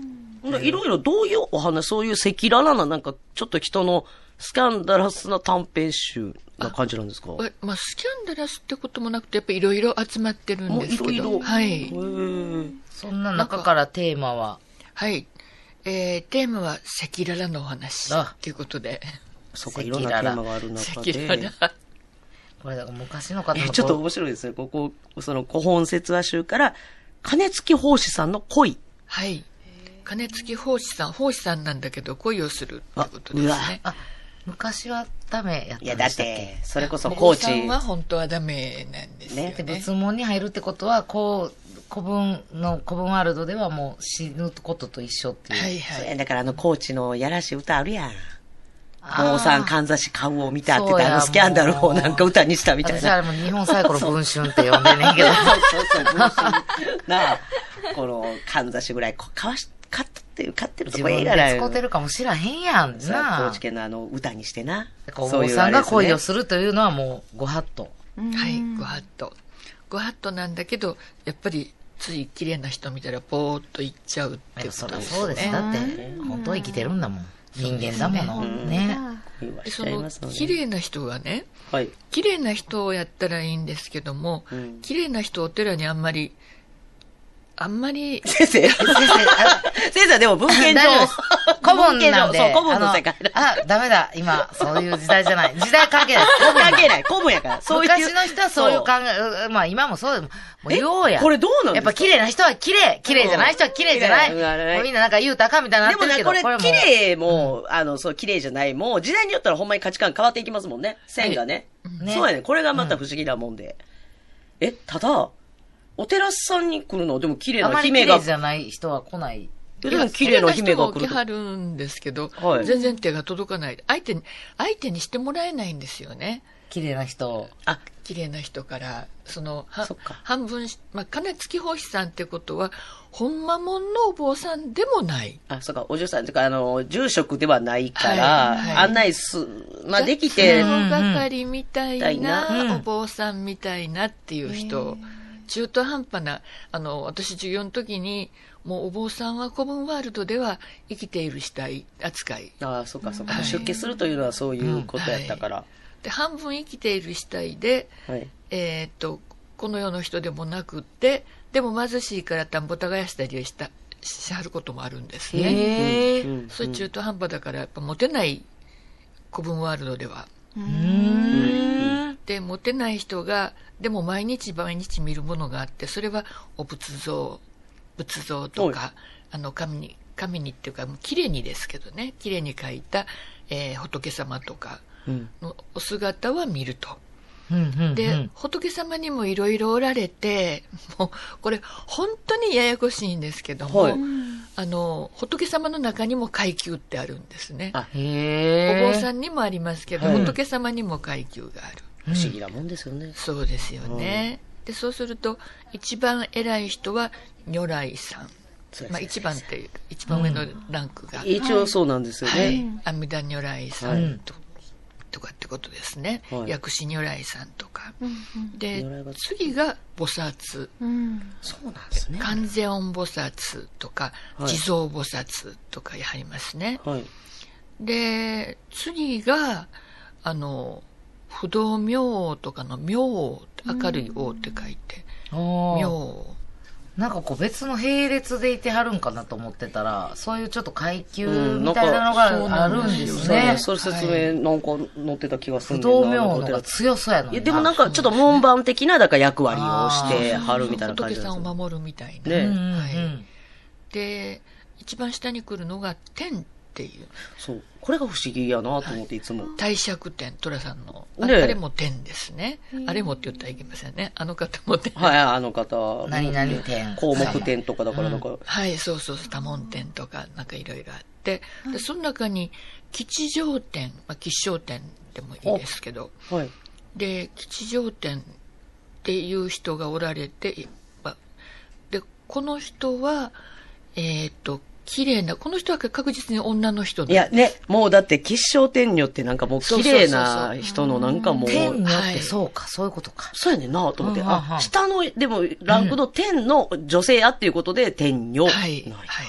S1: いろいろどういうお話、そういう赤裸々ななんかちょっと人のスキャンダラスな短編集な感じなんですか？
S4: えまあ、スキャンダラスってこともなくて、やっぱりいろいろ集まってるんですけど。
S1: いろいろ。
S4: はい。
S2: そんな中からテーマは
S4: はい。えー、テーマは赤裸々のお話っていうことで。
S1: そうか、いろんなテーマがある中で。
S4: 赤裸々。
S2: これだから昔の方の。
S1: ちょっと面白いですね。ここ、その古本説話集から、金付法師さんの恋。
S4: はい。金付法師さん、法師さんなんだけど恋をするってことですね。
S2: あ、昔はダメやったんでしたっけ？いや、だって、
S1: それこそコーチ。
S4: さんは本当はダメなんですよね。
S2: ね、で仏門に入るってことは、こう、古文の、古文ワールドではもう死ぬことと一緒っていう。
S1: はいはい。だからあのコーチのやらしい歌あるやん。坊さんかんざし買うを見たって言ってあのスキャンダルをなんか歌にしたみたいな。
S2: 私あれも日本最古の文春って呼んでねんけど。
S1: そうそう、文春。なあ、このかんざしぐらい買わし、買ってる、買ってるとこええがな。
S2: 自分で使うてるかもしらへんやんな。
S1: 高知県のあの歌にしてな。
S2: お坊さんが恋をするというのはもうご法度。
S4: はい、ご法度。ご法度なんだけど、やっぱりつい綺麗な人見たらポーっといっちゃうってことですね。
S2: そうです。だって、本当は生きてるんだもん。人間だもの。ね。
S4: その、綺麗な人がね、
S1: はい。
S4: 綺麗な人をやったらいいんですけども、綺麗な人お寺にあんまり、あんまり。
S1: 先生先生先生はでも文献上。
S2: 古文なんで。
S1: そう、古文の世界。
S2: あ、ダメだ。今、そういう時代じゃない。時代関係ない。
S1: 関係ない。古文やから。
S2: そういう。昔の人はそういう考え、まあ今もそうでも、もう言おうや。
S1: これどうなんですか？
S2: やっぱ綺麗な人は綺麗。綺麗じゃない人は綺麗じゃない。みんななんか言うたかみたいになってるけど。
S1: でもね、これ綺麗も、あの、そう、綺麗じゃないも、時代によったらほんまに価値観変わっていきますもんね。線がね。そうやね。これがまた不思議なもんで。え、ただ、お寺さんに来るのでも綺麗な姫が。
S2: あまり綺麗じゃない人は来ない。
S1: でも綺麗な姫が来る。
S4: 来はるんですけど、はい、全然手が届かない。相手に、相手にしてもらえないんですよね。
S2: 綺麗な人。
S4: あ、綺麗な人から、その、は半分、まあ、金付法師さんってことは、ほんまもんのお坊さんでもない。
S1: あ、そうか、お嬢さんというか、あの、住職ではないから、はいはい、案内す、まあ、できて。
S4: 雑用係みたいな、お坊さんみたいなっていう人。中途半端な、あの、私授業の時に、もうお坊さんは古文ワールドでは生きている死体扱い。
S1: ああ、そうかそうか、はい。出家するというのはそういうことやったから。うんはい、
S4: で、半分生きている死体で、はい、えっと、この世の人でもなくって、でも貧しいから田んぼ耕したりした、しはることもあるんですね。へー。それ中途半端だからやっぱモテない古文ワールドでは。うーん。で、モテない人が、でも毎日毎日見るものがあって、それはお仏像、仏像とか、あの、神に、神にっていうか、綺麗にですけどね、綺麗に描いた、えー、仏様とかのお姿は見ると。うんうんうん、で、仏様にもいろいろおられて、もう、これ、本当にややこしいんですけども、はい、あの、仏様の中にも階級ってあるんですね。あへお坊さんにもありますけど、はい、仏様にも階級がある。
S1: 不思議なもんですよね。
S4: そうですよね。うん、で、そうすると、一番偉い人は如来さん。まあ、一番っていうか、一番上のランクが。
S1: うん、一応そうなんですよね。はい。
S4: 阿弥陀如来さんと、はい、とかってことですね。はい、薬師如来さんとか。うん、で、次が菩薩。うん、
S1: そうなんですね。
S4: 観世音菩薩とか、はい、地蔵菩薩とかやりますね。はい、で、次が、あの、不動明王とかの明王、明るい王って書いて、うん、明王。
S2: なんかこう別の並列でいてはるんかなと思ってたら、そういうちょっと階級みたいなのがあるんですね。うん、
S1: それ説明なんか載ってた気がするん
S2: だよな。不動明王のが強そうやのに。
S1: でもなんかちょっと門番的なだから役割をしてはるみたいな感じです。
S4: 仏さんを守るみたいな。ね、はい。で、一番下に来るのが天っていう。
S1: そう。これが不思議やなと思っていつも。
S4: 帝釈天、寅さんの。あれも天ですね。あれもって言ったらいけませんね。あの方も天。
S1: はい、あの方。
S2: 何々天。
S1: 項目天とかだからなんか。
S4: はい、そうそう、多聞天とか、なんかいろいろあって。で、その中に、吉祥天、まあ、吉祥天でもいいですけど。はい。で、吉祥天っていう人がおられて、で、この人は、えっと、綺麗な、この人は確実に女の人
S1: いやね、もうだって吉祥天女ってなんかもう綺麗な人のなんかもう。
S2: 天女ってそうか、そういうことか。
S1: そうやねんなと思って。あ、下の、でもランクの天の女性やっていうことで天女。
S4: はい。はい。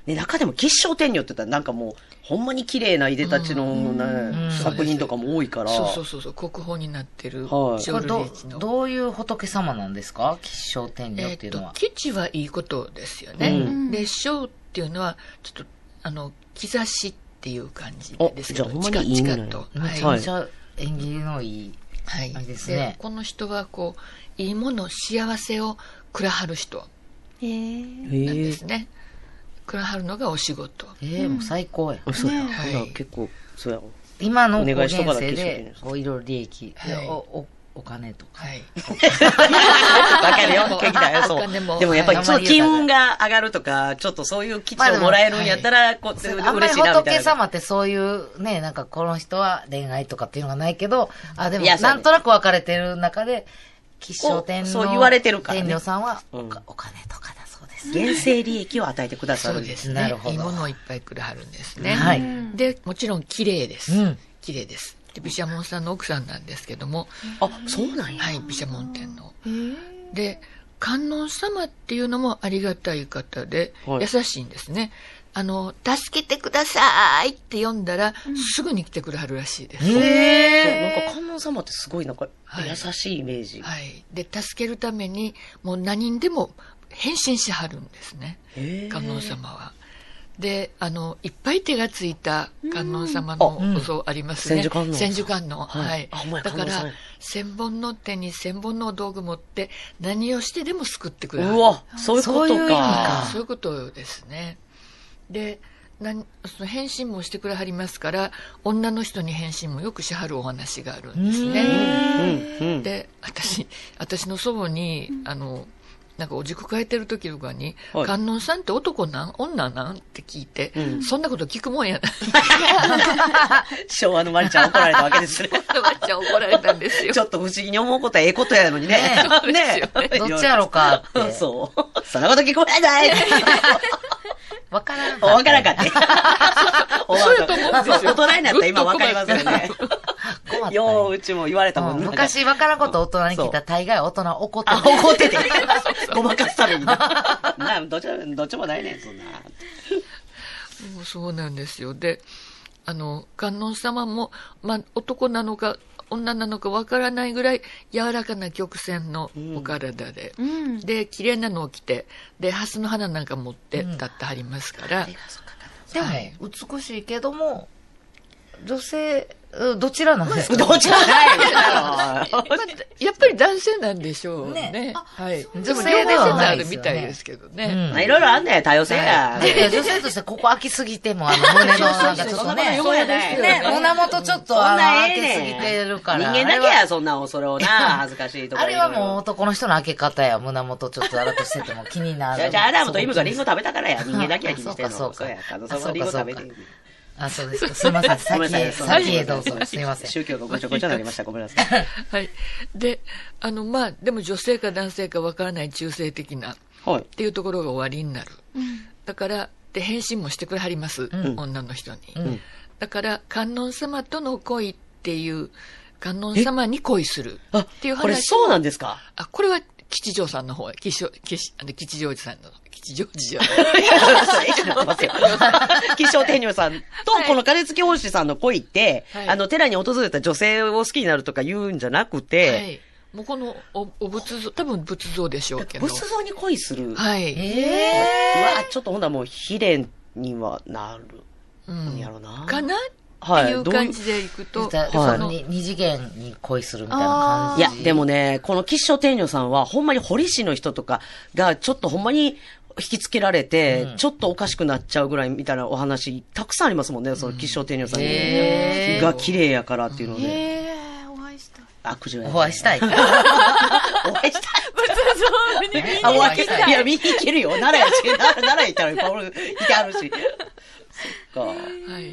S1: ね、中でも吉祥天女って言ったらなんかもう、ほんまに綺麗ないでたちの、ね、作品とかも多いから。
S4: そうそうそう、国宝になってる。
S2: はい。これど、どういう仏様なんですか？吉祥天女っていうのは。
S4: えっと、吉はいいことですよね。うん、で、祥っていうのは、ちょっと、あの、兆しっていう感じですけど、
S1: じゃあほんまにいいね。
S2: と。めちゃめちゃ縁起のいい。はい。ですね。で、
S4: この人は、こう、いいもの、幸せをくらはる人。へー。なんですね。くらはるのがお仕事。
S2: ええ、もう最高や。
S1: そうや。結構、そうや。
S2: 今のご現世で、こういろいろ利益、お、お、お金とか。はい。
S1: わかるよ。聞きたい。そう。でもやっぱりちょっと金運が上がるとか、ちょっとそういう基地をもらえるんやったら、こう、嬉しいなみたいな。
S2: 仏様ってそういうね、なんかこの人は恋愛とかっていうのがないけど、あ、でもなんとなく分かれてる中で、吉祥天皇。
S1: そう言われてるから。
S2: 天皇さんはお金とかだ。
S1: 現世利益を与えてくださる。
S4: そうですね。なるほど。いいものをいっぱいくれはるんですね。はい。で、もちろん綺麗です。うん、綺麗です。で、毘沙門さんの奥さんなんですけども。
S1: あ、そうなんや。
S4: はい、毘沙門天皇。で、観音様っていうのもありがたい方で、はい、優しいんですね。あの、助けてくださいって読んだら、うん、すぐに来てくれはるらしいです。
S1: へー。なんか観音様ってすごいなんか、はい、優しいイメージ。
S4: はい。で、助けるために、もう何にでも、変身しはるんですね。観音様は。で、あの、いっぱい手がついた観音様のお像ありますね。千手観音。千手観音。はい。だから、千本の手に千本の道具持って、何をしてでも救ってくれる。
S1: うわ、そういうことか。
S4: そういうことですね。で、なんその変身もしてくれはりますから、女の人に変身もよくしはるお話があるんですね。で、私、私の祖母に、あの、なんかお軸変えてる時とかに、はい、観音さんって男なん女なんって聞いて、うん、そんなこと聞くもんやな。
S1: 昭和のまりちゃん怒られたわけですね。
S4: 昭和のまりちゃん怒られたんですよ。
S1: ちょっと不思議に思うことはええことやのにね。
S2: ねえ。どっちやろかって。
S1: そう。そんなこと聞こえない
S2: わからん
S1: かった。わからんかった。そうやと思うんですよ。大人になったら今わかりますよね。よう、うちも言われたもんね。
S2: 昔わからんこと大人に聞いたら大概大人怒って
S1: た。怒ってて。ごまかすために。などっちも、どっちもないねん、そんな。
S4: もうそうなんですよ。で、あの、観音様も、まあ、男なのか、女なのかわからないぐらい柔らかな曲線のお体で、うん、で、綺麗なのを着て、で、ハスの花なんか持って立ってはりますから。うん、
S2: でも、はい、美しいけども、女性、どちらなんですか？
S1: どちら
S4: やっぱり男性なんでしょうね。ねはい。
S2: 女性ではない
S4: みたいですけどね。
S1: いろいろあんね多様性や。
S2: 女性としてここ開きすぎても、あの、胸のなんかちょっとね、ね、胸元ちょっと開けすぎてるから。
S1: 人間だけや、そんな恐れをな、恥ずかしいとか。
S2: あれはもう男の人の開け方や、胸元ちょっと荒くしてても気になる。
S1: じゃあ、アダムとイブがリンゴ食べたからや、人間だけや気にしてんの。そうか、そうか。そのリンゴ食べてる。
S2: あ、そうですか。すいません。先へ、先へどうぞ。すいません。
S1: 宗教がごちゃごちゃになりました。ごめんなさい。
S4: はい。で、あの、まあ、でも女性か男性かわからない中性的な、はい。っていうところが終わりになる。うん、だから、で、返信もしてくれはります。うん、女の人に。うん、だから、観音様との恋っていう、観音様に恋するっていう話。
S1: これそうなんですか？
S4: あ、これは、吉祥さんの方へ、吉祥、吉、あの、吉祥寺さんの、吉祥寺じゃない。
S1: 吉祥天女さんと、この金付法師さんの恋って、はい、あの、寺に訪れた女性を好きになるとか言うんじゃなくて、はい、
S4: もうこのお、お仏像、多分仏像でしょうけど。
S1: 仏像に恋する。
S4: はい。
S1: えー、うわ、ちょっとほんならもう、悲恋にはなる。うん。やろうな。
S4: かなっていう感じでいくと、
S2: はい、その二次元に恋するみたいな感じ。
S1: いや、でもね、この吉祥天女さんは、ほんまに堀市の人とかが、ちょっとほんまに引きつけられて、うん、ちょっとおかしくなっちゃうぐらいみたいなお話、たくさんありますもんね、その吉祥天女さんが綺麗やからっていうので。
S3: へー、お会いしたい。
S1: あ、苦情や。
S2: お会いしたい。お会いしたい。
S3: 仏像に見に行きたい。
S1: いや、見に行けるよ。奈良や、奈良行ったらいっぱいいてあるし。そっか。はい。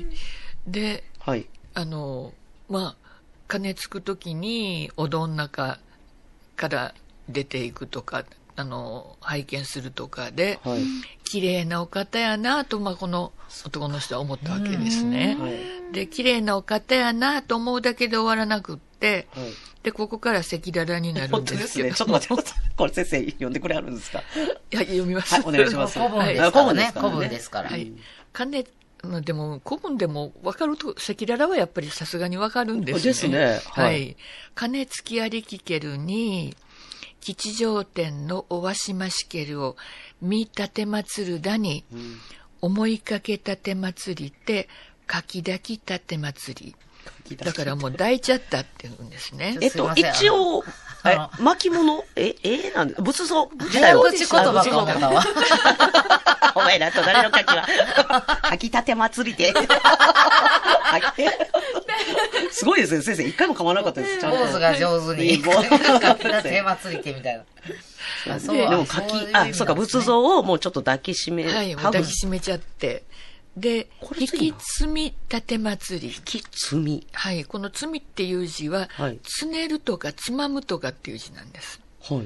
S4: で、はい、あの、まあ、鐘つくときに、お堂の中から出ていくとか、あの、拝見するとかで、はい、綺麗なお方やなと、まあ、この男の人は思ったわけですね。はい、で、綺麗なお方やなと思うだけで終わらなくって、はい、で、ここから赤裸々になるんですけど。
S1: 本当ですね。ちょっと待ってください。 これ先生読んでくれはるんですか？
S4: いや、読みます。
S1: はい、お願いします。
S2: 古文ですからね。古文ですから。
S4: はい。金、まあ、でも、古文でも分かると、赤裸々はやっぱりさすがに分かるんですね。
S1: ですね。
S4: はい。はい、金付きありきけるに、吉祥天のおわしましけるを、見立て祭るだに、うん、思いかけ立て祭りて、書き抱き立て祭り。だからもう抱いちゃったって言うんですね。
S1: えっと、一応、え、巻物え、えなんで、仏像自体を。
S2: 口言葉か思ったわ。
S1: お前らと誰の書きは、書き立て祭りで。すごいですね、先生。一回も噛まなかったです。
S2: ちゃんと。坊主が上手に。書き立て祭りてみたいな。
S1: そう、でも書き、あ、そうか、仏像をもうちょっと抱きしめ、
S4: はい、抱きしめちゃって。で、引き積み立て祭り。
S1: 引き積み。
S4: はい。この積みっていう字は、はい、つねるとかつまむとかっていう字なんです。
S1: はい。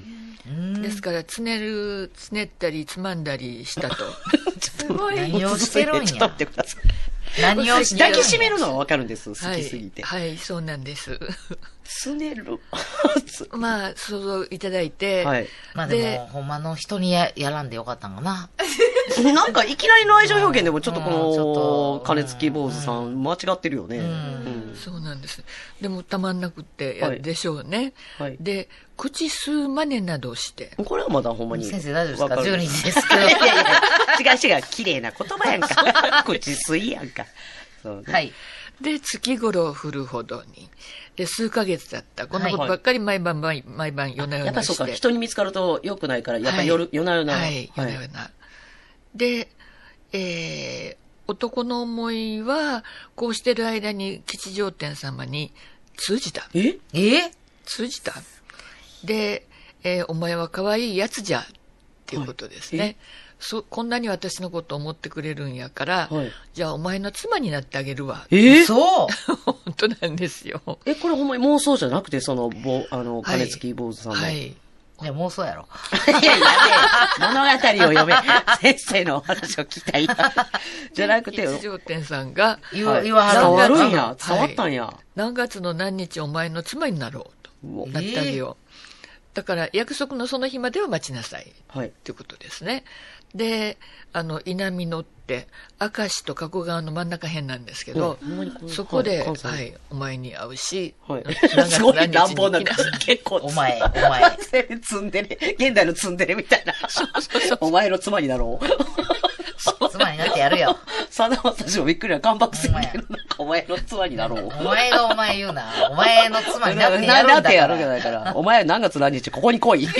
S4: ですから、つねる、つねったりつまんだりしたと。
S2: すごい。何をしてるんや。
S1: ちょっと待ってください。
S2: 何をしてるんや。
S1: 抱きしめるのはわかるんです。好きすぎて。
S4: はい、はい、そうなんです。
S1: つねる。
S4: まあ、想像いただいて。
S2: はい。まあでも、ほんまの人に や, やらんでよかったんかな。
S1: なんかいきなりの愛情表現でもちょっとこの、金付き坊主さん間違ってるよね。
S4: そうなんです。でもたまんなくってやでしょうね。はい。で、口吸う真似などして。
S1: これはまだほんまに。
S2: 先生大丈夫ですか？じゅうにじですけど。いやい
S1: やいや、違う違う、綺麗な言葉やんか。口吸いやんか。
S2: そうね。はい。
S4: で、月頃を降るほどに。で、数ヶ月だった。このことばっかり毎晩毎晩、毎晩夜な夜なして。
S1: やっぱそうか、人に見つかると良くないから、やっぱり夜、夜な夜な。
S4: はい、夜な夜な。で、えー、男の思いは、こうしてる間に吉祥天様に通じた。
S1: え
S2: え
S4: 通じた。で、えー、お前は可愛いやつじゃ、っていうことですね。はい、そ、こんなに私のことを思ってくれるんやから、はい、じゃあお前の妻になってあげるわ。
S1: えー、
S2: そう
S4: 本当なんですよ。
S1: え、これほんまに妄想じゃなくて、その、ぼ、あの、金付き坊主さんの。はい。はい
S2: いや、妄想やろ。
S1: いやいや、物語を読め。先生のお話を聞きたい。じゃなくて、
S4: 吉祥天さんが、
S2: 言わ、言わはる。
S1: 伝わるんや。伝わったんや。
S4: 何月の何日お前の妻になろうと。なってあげよう。だから、約束のその日までは待ちなさい。はい。っていうことですね。で、あの、稲美野って、明石と加古川の真ん中辺なんですけど、そこで、はい、お前に会うし、
S1: はい、すごい乱暴な、結構、
S2: お前、お前。
S1: ツンデレ、現代のツンデレみたいな。そうそうそう。お前の妻になろう。
S2: 妻になってやるよ。
S1: さだまさしもびっくりな、関白すぎてる。お前の妻になろう。
S2: お前がお前言うな。お前の妻になってやるんだから。なってやるんじゃないから。
S1: お前何月何日ここに来い。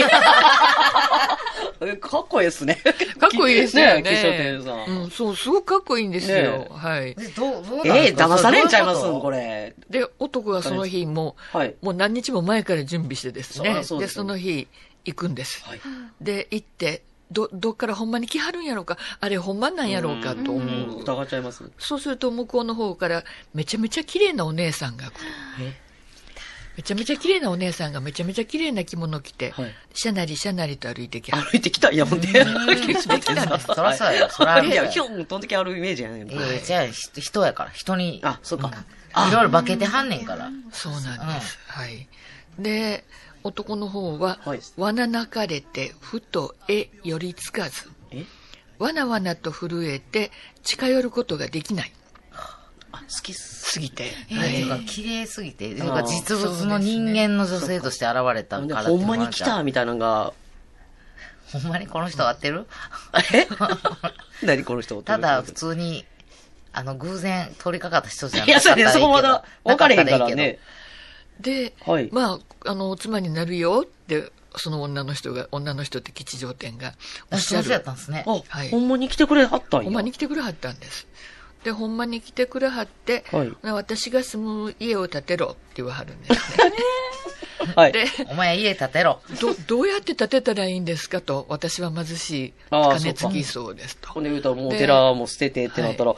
S1: かっこいいですね。
S4: かっこいいですよね。
S1: 吉祥天さん。
S4: うん、そう、すごくかっこいいんですよ。はい。
S2: どう、どう
S1: ええ、騙されんちゃいますん、これ。
S4: で、男がその日も、はい、もう何日も前から準備してですね。で、その日行くんです。はい、で、行って、ど、どっからほんまに来はるんやろうか、あれほんまなんやろうかと思う。
S1: 疑っちゃいます。
S4: そうすると向こうの方からめちゃめちゃ綺麗なお姉さんが来る。えめちゃめちゃ綺麗なお姉さんがめちゃめちゃ綺麗な着物着て、はい、シャナリシャナリと歩いてき
S1: た。歩いてきたんやもんね。
S2: 歩いてきたんです。そらそうやろ。そら
S1: いや、ひょん飛んできあるイメージやねん。
S2: ええ、じゃあ人やから、人に。
S1: あ、そうか。
S2: いろいろ化けてはんねんから。
S4: そうなんです。はい。で、男の方は、はい、罠なかれて、ふとえ寄りつかず。えわなわなと震えて、近寄ることができない。
S1: あ、好き
S4: すぎて。
S2: えー、てか、綺麗すぎて、てか実物の人間の女性として現れたからって。
S1: ほんまに来たみたいなのが。
S2: ほんまにこの人合ってる？
S1: え何この人合って
S2: る？ただ、普通に、あの、偶然通りかかった人じゃ
S1: ない。いや、それ、そこまだ分かれへんからね。
S4: で、はい、まあ、あの、妻になるよって、その女の人が、女の人って吉祥天がおっしゃる。
S2: そうやったんですね。
S1: はい。ほんまに来てくれはったんや。
S4: ほんまに来てくれはったんです。で、ほんまに来てくれはって、はい、私が住む家を建てろって言わはるんですね。
S2: はい。で、お前家建てろ。
S4: ど、どうやって建てたらいいんですかと、私は貧しい金付きそうですと。
S1: ほんで言うたらもう寺も捨ててってなったら、はい。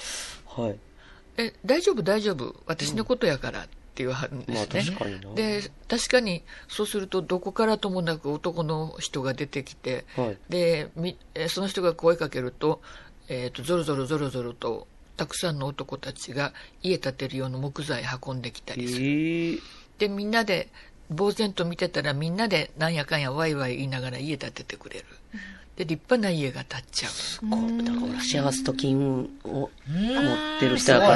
S1: はい、
S4: え、大丈夫大丈夫。私のことやからって言わはるんですね。まあ確かにな。で、確かに、そうするとどこからともなく男の人が出てきて、はい、で、み、その人が声かけると、えっと、ゾロゾロゾロゾロと、たくさんの男たちが家建てる用の木材運んできたりする。で、みんなで呆然と見てたらみんなでなんやかんやワイワイ言いながら家建ててくれる。で、立派な家が建っちゃう。
S1: すごい。だから幸せと金運を持ってる人やから。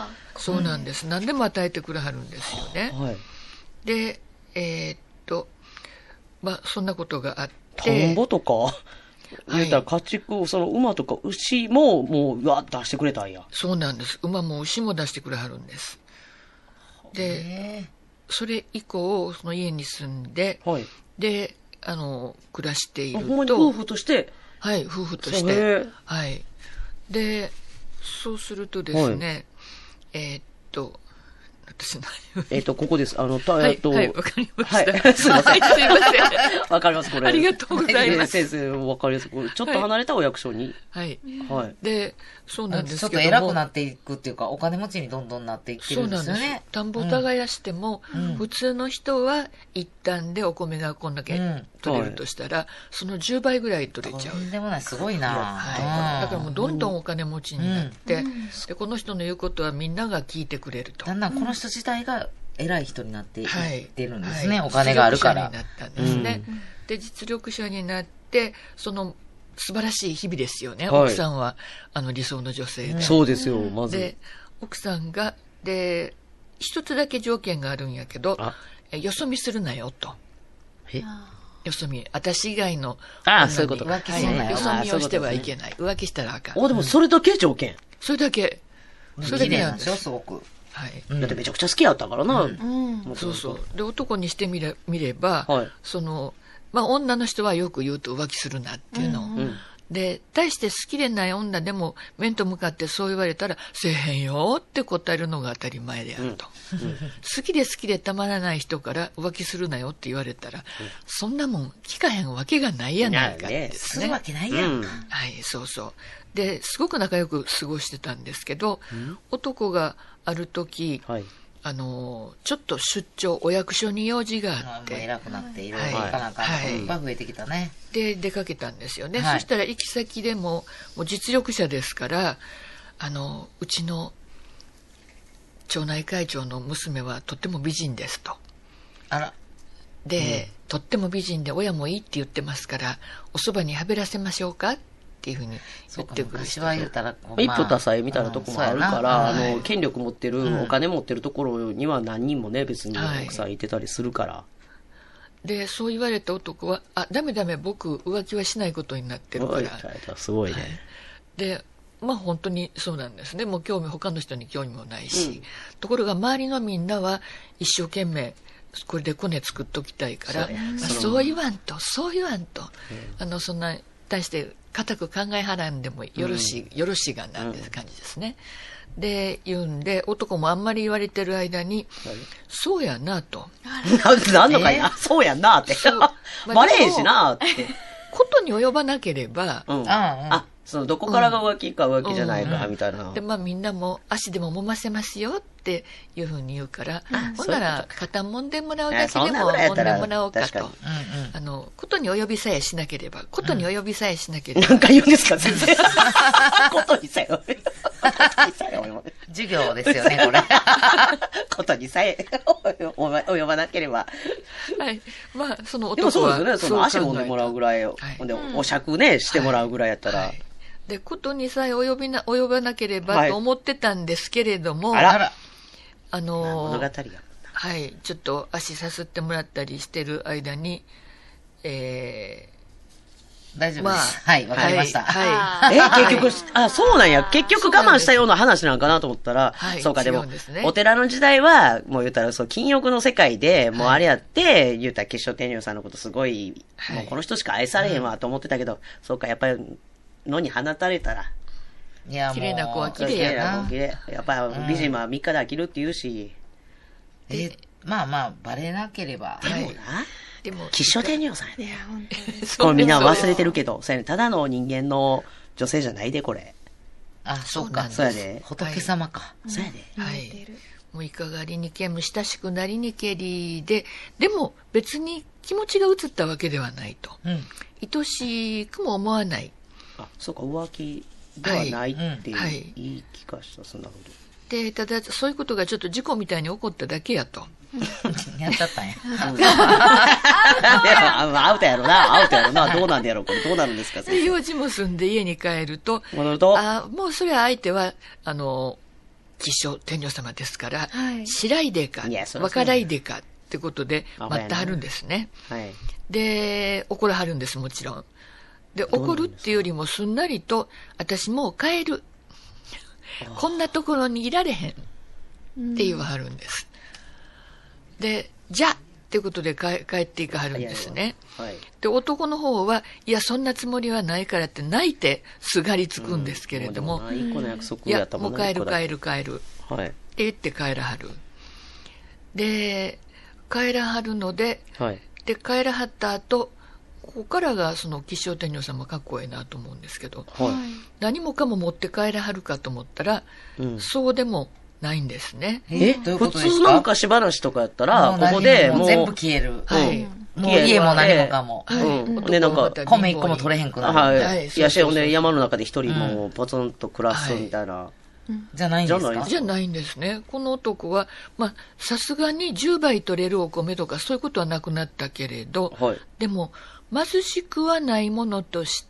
S4: そうなんです。何でも与えてくれはるんですよね。はい、で、えー、っと、まあ、そんなことがあって。
S1: 田んぼとか言ったら家畜、その馬とか牛ももう、うわっ出してくれたんや。
S4: そうなんです。馬も牛も出してくれはるんです。で、それ以降、その家に住んで、はい、で、あの、暮らしていると。
S1: ほんまに夫婦として？
S4: はい、夫婦として。はい。で、そうするとですね、はい、えー、っと、私何を
S1: えっと、ここです。あの、た、
S4: はい、
S1: えっと、
S4: はい、わかりました。
S1: はい、すいません。
S4: はい、すいません。
S1: わかります、これ。
S4: ありがとうございます。
S1: 先生、わかります。これちょっと離れたお役所に。
S4: はい。
S1: はい。
S4: で、そうなんですけども。
S2: ちょっと偉くなっていくっていうか、お金持ちにどんどんなっていってるんですよね。そうなんです。
S4: 田んぼ耕しても、うん、普通の人は一旦でお米がこんだけ取れるとしたら、うん、そのじゅうばいぐらい取れちゃう。
S2: とんでもない、すごいな。
S4: はい。だからもうどんどんお金持ちになって、うん、で、この人の言うことはみんなが聞いてくれると。
S2: だんだんこの人自体が偉い人になっていってるんですね、はい、お金があるから。
S4: 実力者になったんですね。うん、で、実力者になって、その素晴らしい日々ですよね。はい、奥さんは、あの理想の女性で。うん、
S1: そうですよ、まず。
S4: で、奥さんが、で、一つだけ条件があるんやけど、よそ見するなよと。
S1: え
S4: よそ見。私以外の。
S1: ああ、そういうこと。
S2: 浮気するなよ。
S4: よそ見をしてはいけない。浮気したらあかん。
S1: お、でもそれだけ条件。
S4: それだけ。それだけなん
S2: ですよ、すごく。
S4: はい。
S1: だってめちゃくちゃ好きやったからな。うん
S4: うん、そうそう。で、男にしてみれ見れば、はい、その、まあ、女の人はよく言うと浮気するなっていうのを。うんうん、で、対して好きでない女でも面と向かってそう言われたら、せえへんよって答えるのが当たり前であると。うんうん、好きで好きでたまらない人から浮気するなよって言われたら、うん、そんなもん聞かへんわけがないやないかってですね。
S2: するわけないやんか。
S4: はい、そうそう。で、すごく仲良く過ごしてたんですけど、うん、男がある時、はい、あの、ちょっと出張、お役所に用事があって。
S2: 偉くなっていろいろ行かなあかんのが増えてきたね。
S4: で、出かけたんですよね。はい、そしたら行き先でも、もう実力者ですから、あの、うちの町内会長の娘はとっても美人ですと。
S2: あら。
S4: で、うん、とっても美人で親もいいって言ってますから、おそばにはべらせましょうかっていうふうに言ってくる人。
S2: は言ったら、
S1: まあ、一夫多妻みたいなところもあるから、うん、あの、権力持ってる、うん、お金持ってるところには何人もね、別に奥さんいてたりするから。はい、
S4: で、そう言われた男は、あ、ダメダメ、僕浮気はしないことになってるから。
S1: すごいね。はい、
S4: で、まあ本当にそうなんですね。もう興味、他の人に興味もないし。うん、ところが周りのみんなは一生懸命、これでコネ作っときたいから、そう、まあ、そう言わんと、そう言わんと、うん、あの、そんな、対して固く考えはらんでもよろしい、うん、よろしいがなんて感じですね。うん、で、言うんで、男もあんまり言われてる間に、はい、そうやなと。
S1: なんのかいな、えー、そうやなって。まあ、バレへんしなって。
S4: ことに及ばなければ、
S1: うん、あ、そのどこからが浮気か浮気じゃないか、みたいな、うんうん。
S4: で、まあみんなも足でも揉ませますよっていうふうに言うから、ほんなら肩もんでもらうだけでも揉んでもらおうかと。あの、ことに及びさえしなければ、ことに及びさえしなければ。
S1: なんか言うんですか、先生。ことにさえ。
S2: 授業ですよね、これ。
S1: ことにさえ及ばなければ。
S4: はい。まあ、その男は。
S1: でもそうですよね、その足もんでもらうぐらい、はい、でお酌ね、してもらうぐらいやったら。はいはい、
S4: で、ことにさえ及びな、及ばなければと思ってたんですけれども、
S1: はい、あら。
S4: あのー、
S1: 物語が。
S4: はい。ちょっと足さすってもらったりしてる間に、え
S2: ー、大丈夫です。まあ、はい、わかりました。
S1: はい。はい、え、結局、あ、そうなんや。結局我慢したような話なんかなと思ったら、
S4: はい、
S1: そうか、でも、でね、お寺の時代は、もう言ったら、そう、禁欲の世界で、もうあれやって、はい、言ったら決勝天女さんのことすごい、はい、もうこの人しか愛されへんわと思ってたけど、うん、そうか、やっぱり、野に放たれたら、
S4: いや、綺麗な子は綺麗やな。
S1: 綺麗。やっぱり美人はみっかで飽きるって言うし。
S2: うん、え、まあまあ、バレなければ。
S1: でもな、はい、
S4: でも、
S1: 吉祥天女さんやで。これみんな忘れてるけど、ただの人間の女性じゃないで、これ。
S2: あ、そうか。
S1: そうやで。
S2: 仏様か。
S1: はい、そうやで。
S4: はい。もういかがりにけむ、親しくなりにけりで、でも別に気持ちが移ったわけではないと。うん、愛しくも思わない。
S1: あ、そうか、浮気ではないっていう、言い聞かした、そんなこと。
S4: で、ただ、そういうことがちょっと事故みたいに起こっただけやと。
S2: やっちゃったんや。
S1: アウトやろな、アウトやろな。どうなんでやろう、これどうなるんですか、
S4: で、用事も済んで家に帰ると、
S1: 戻ると、
S4: あもうそれは相手は、あの、吉祥天女様ですから、
S3: はい、
S4: 白いでか、若らいでかってことで待ってはるんですね。はい、で、怒らはるんです、もちろん。で、怒るっていうよりもすんなりと、私もう帰る。こんなところにいられへん。って言わはるんです。で、じゃあっていうことで帰帰っていかはるんですね。はい、で、男の方は、いや、そんなつもりはないからって泣いてすがりつくんですけれども、
S1: うん、も
S4: いや、もう帰る帰る帰る。はい、って言って帰らはる。で、帰らはるので、はい、で、帰らはった後、ここからがその吉祥天女様かっこいいなと思うんですけど、はい、何もかも持って帰らはるかと思ったら、うん、そうでもないんですね。
S1: えどういうことですか？普通の昔話とかやったら、ここでもう
S2: 全部消える。はい。もう家も何もかも。
S1: はい。うん。で、なんか、
S2: 米一個も取れへんくなる。
S1: はい。いやし、ほんで山の中で一人もうポツンと暮らすみたいな。
S2: じゃないんですか？
S4: じゃないんですね。この男は、まあ、さすがにじゅうばい取れるお米とかそういうことはなくなったけれど、はい、でも、貧しくはないものとして、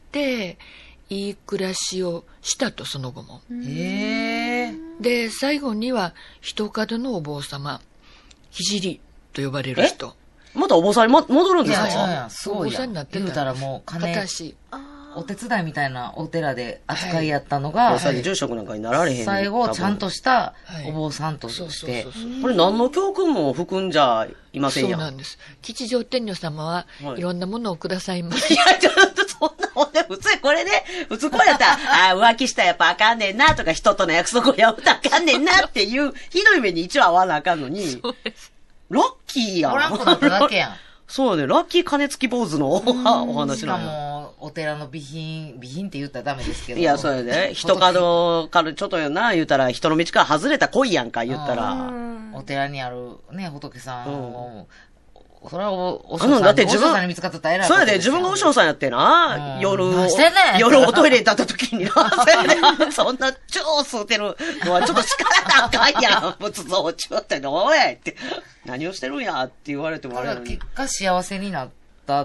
S4: いい暮らしをしたと、その後も。へー。で、最後には、一角のお坊様、聖と呼ばれる人。
S1: またお坊さんに戻るんですか？
S2: いやいや、すごいやん。お坊さんになってた。言うたらもう金、お手伝いみたいなお寺で扱いやったのが、
S1: はい、住職なんかになられへん。
S2: 最後、ちゃんとしたお坊さんとして。
S1: これ何の教訓も含んじゃいませんやん。
S4: そうなんです。吉祥天女様はいろんなものをくださいます。
S1: いや、ちょっとそんなもんね、普通これね、普通こうやったら、ああ、浮気したらやっぱあかんねんなとか、人との約束を破ったらあかんねんなっていう、ひどい目に一応合わなあかんのに、そうです。ラッキーやん。
S2: おらんくなっただけやん。
S1: そうね、ラッキー金付き坊主のお話なの。
S2: しかも、お寺の備品、備品って言ったらダメですけど。
S1: いや、そうやね。人角からちょっとやな、言ったら、人の道から外れた恋やんか、言ったら。
S2: お寺にあるね、仏さんを、うん、それはお、お嬢さん、だって自分、お嬢さんに見つかってたら偉い。
S1: そうやで、自分がお嬢さんやってな、うん、夜、
S2: してね、
S1: 夜おトイレに立った時にな、そうやね、そんな超吸うてるのはちょっと叱らなあかんやん、仏像ちょっとおいって、何をしてるんやって言われてもあれなのに。
S2: 結果幸せになった。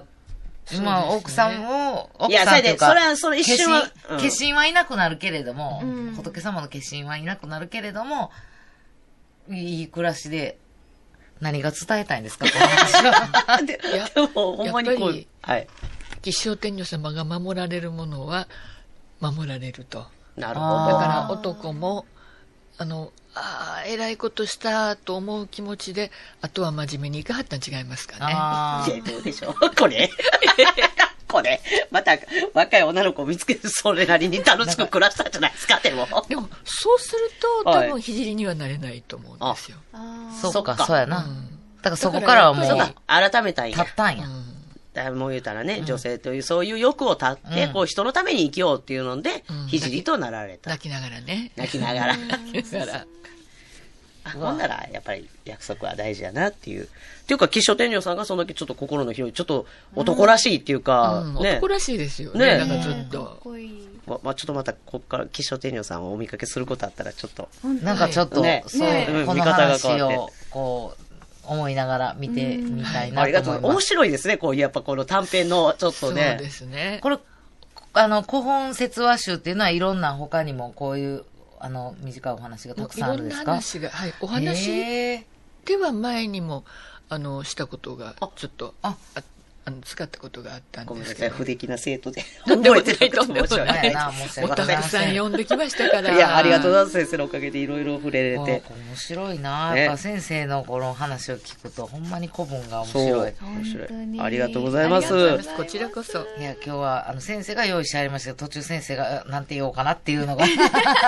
S2: まあ、奥さんも、
S1: 奥さんっていうか、いや、それで、それは、それ一瞬は、
S2: うん、化身はいなくなるけれども、うん、仏様の化身はいなくなるけれども、いい暮らしで、何が伝えたいんですか、この話は。
S4: ででも、ほんまにこう、はい。吉祥天女様が守られるものは、守られると。
S1: なるほど。
S4: だから男も、あの、ああ、偉いことしたと思う気持ちで、あとは真面目にいかはったん違いますかね。
S1: あいや、どうでしょう。これこれ、また若い女の子を見つけてそれなりに楽しく暮らしたんじゃないですか、でも。
S4: でも、そうすると、多分、聖にはなれないと思うんですよ。
S2: ああそうか、そうやな。うん、だからそこからはもう、
S1: 改めたんや。
S2: 立ったんや。
S1: うんだもう言うたらね、うん、女性というそういう欲を断って、うん、こう人のために生きようっていうので、聖となられた。
S4: 泣きながらね。
S1: 泣きながら。泣きながら。ほんなら、やっぱり約束は大事やなっていう。っていうか、吉祥天女さんがその時ちょっと心の広い、ちょっと男らしいっていうか、
S4: うんね、男らしいですよね。ねなんかちょっと。かっこいい。
S1: ま、まあ、ちょっとまた、ここから吉祥天女さんをお見かけすることあったら、ちょっと。
S2: なんかちょっと、ね、そう、ね、この話を、こう、思いながら見てみたいなと思います。ありがとう。
S1: 面白いですね。こういうやっぱこの短編のちょっとね。
S4: そうですね。
S2: これ、あの、古本説話集っていうのはいろんな他にもこういう、あの、短いお話がたくさんあるんですか？
S4: いろんな話が、はい。お話では前にも、あの、したことが、ちょっと、あ、ああの使ったことがあったんですけど。ごめんなさい、
S1: 不出来な生徒で。
S4: 覚えてないとんでもない。もたくさん呼んできましたから。
S1: いや、ありがとうございます。先生のおかげでいろいろ触れれて。
S2: 面白いな。やっぱ先生のこの話を聞くと、ほんまに古文が面白い。
S1: 面白い。ありがとうございます。
S4: こちらこそ。
S2: いや、今日は、あの、先生が用意してありましたけど、途中先生が、なんて言おうかなっていうのが。い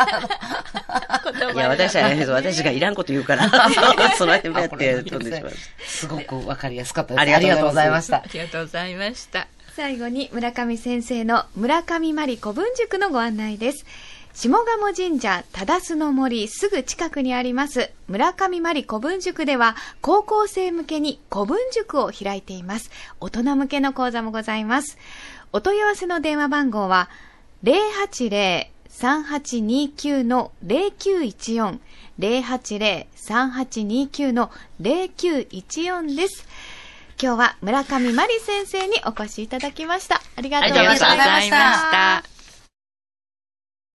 S1: や、私は、私がいらんこと言うから、その辺やって飛んでしまいました。
S2: すごくわかりやすかったです。ありがとうございました。
S4: ありがとうございました。
S3: 最後に村上先生の村上真理古文塾のご案内です。下鴨神社忠須の森すぐ近くにあります村上真理古文塾では高校生向けに古文塾を開いています。大人向けの講座もございます。お問い合わせの電話番号は ゼロはちゼロさんはちにきゅうのゼロきゅういちよん、ゼロはちゼロ さんはちにきゅうのゼロきゅういちよんです。今日は村上真理先生にお越しいただきました。ありがとうございました。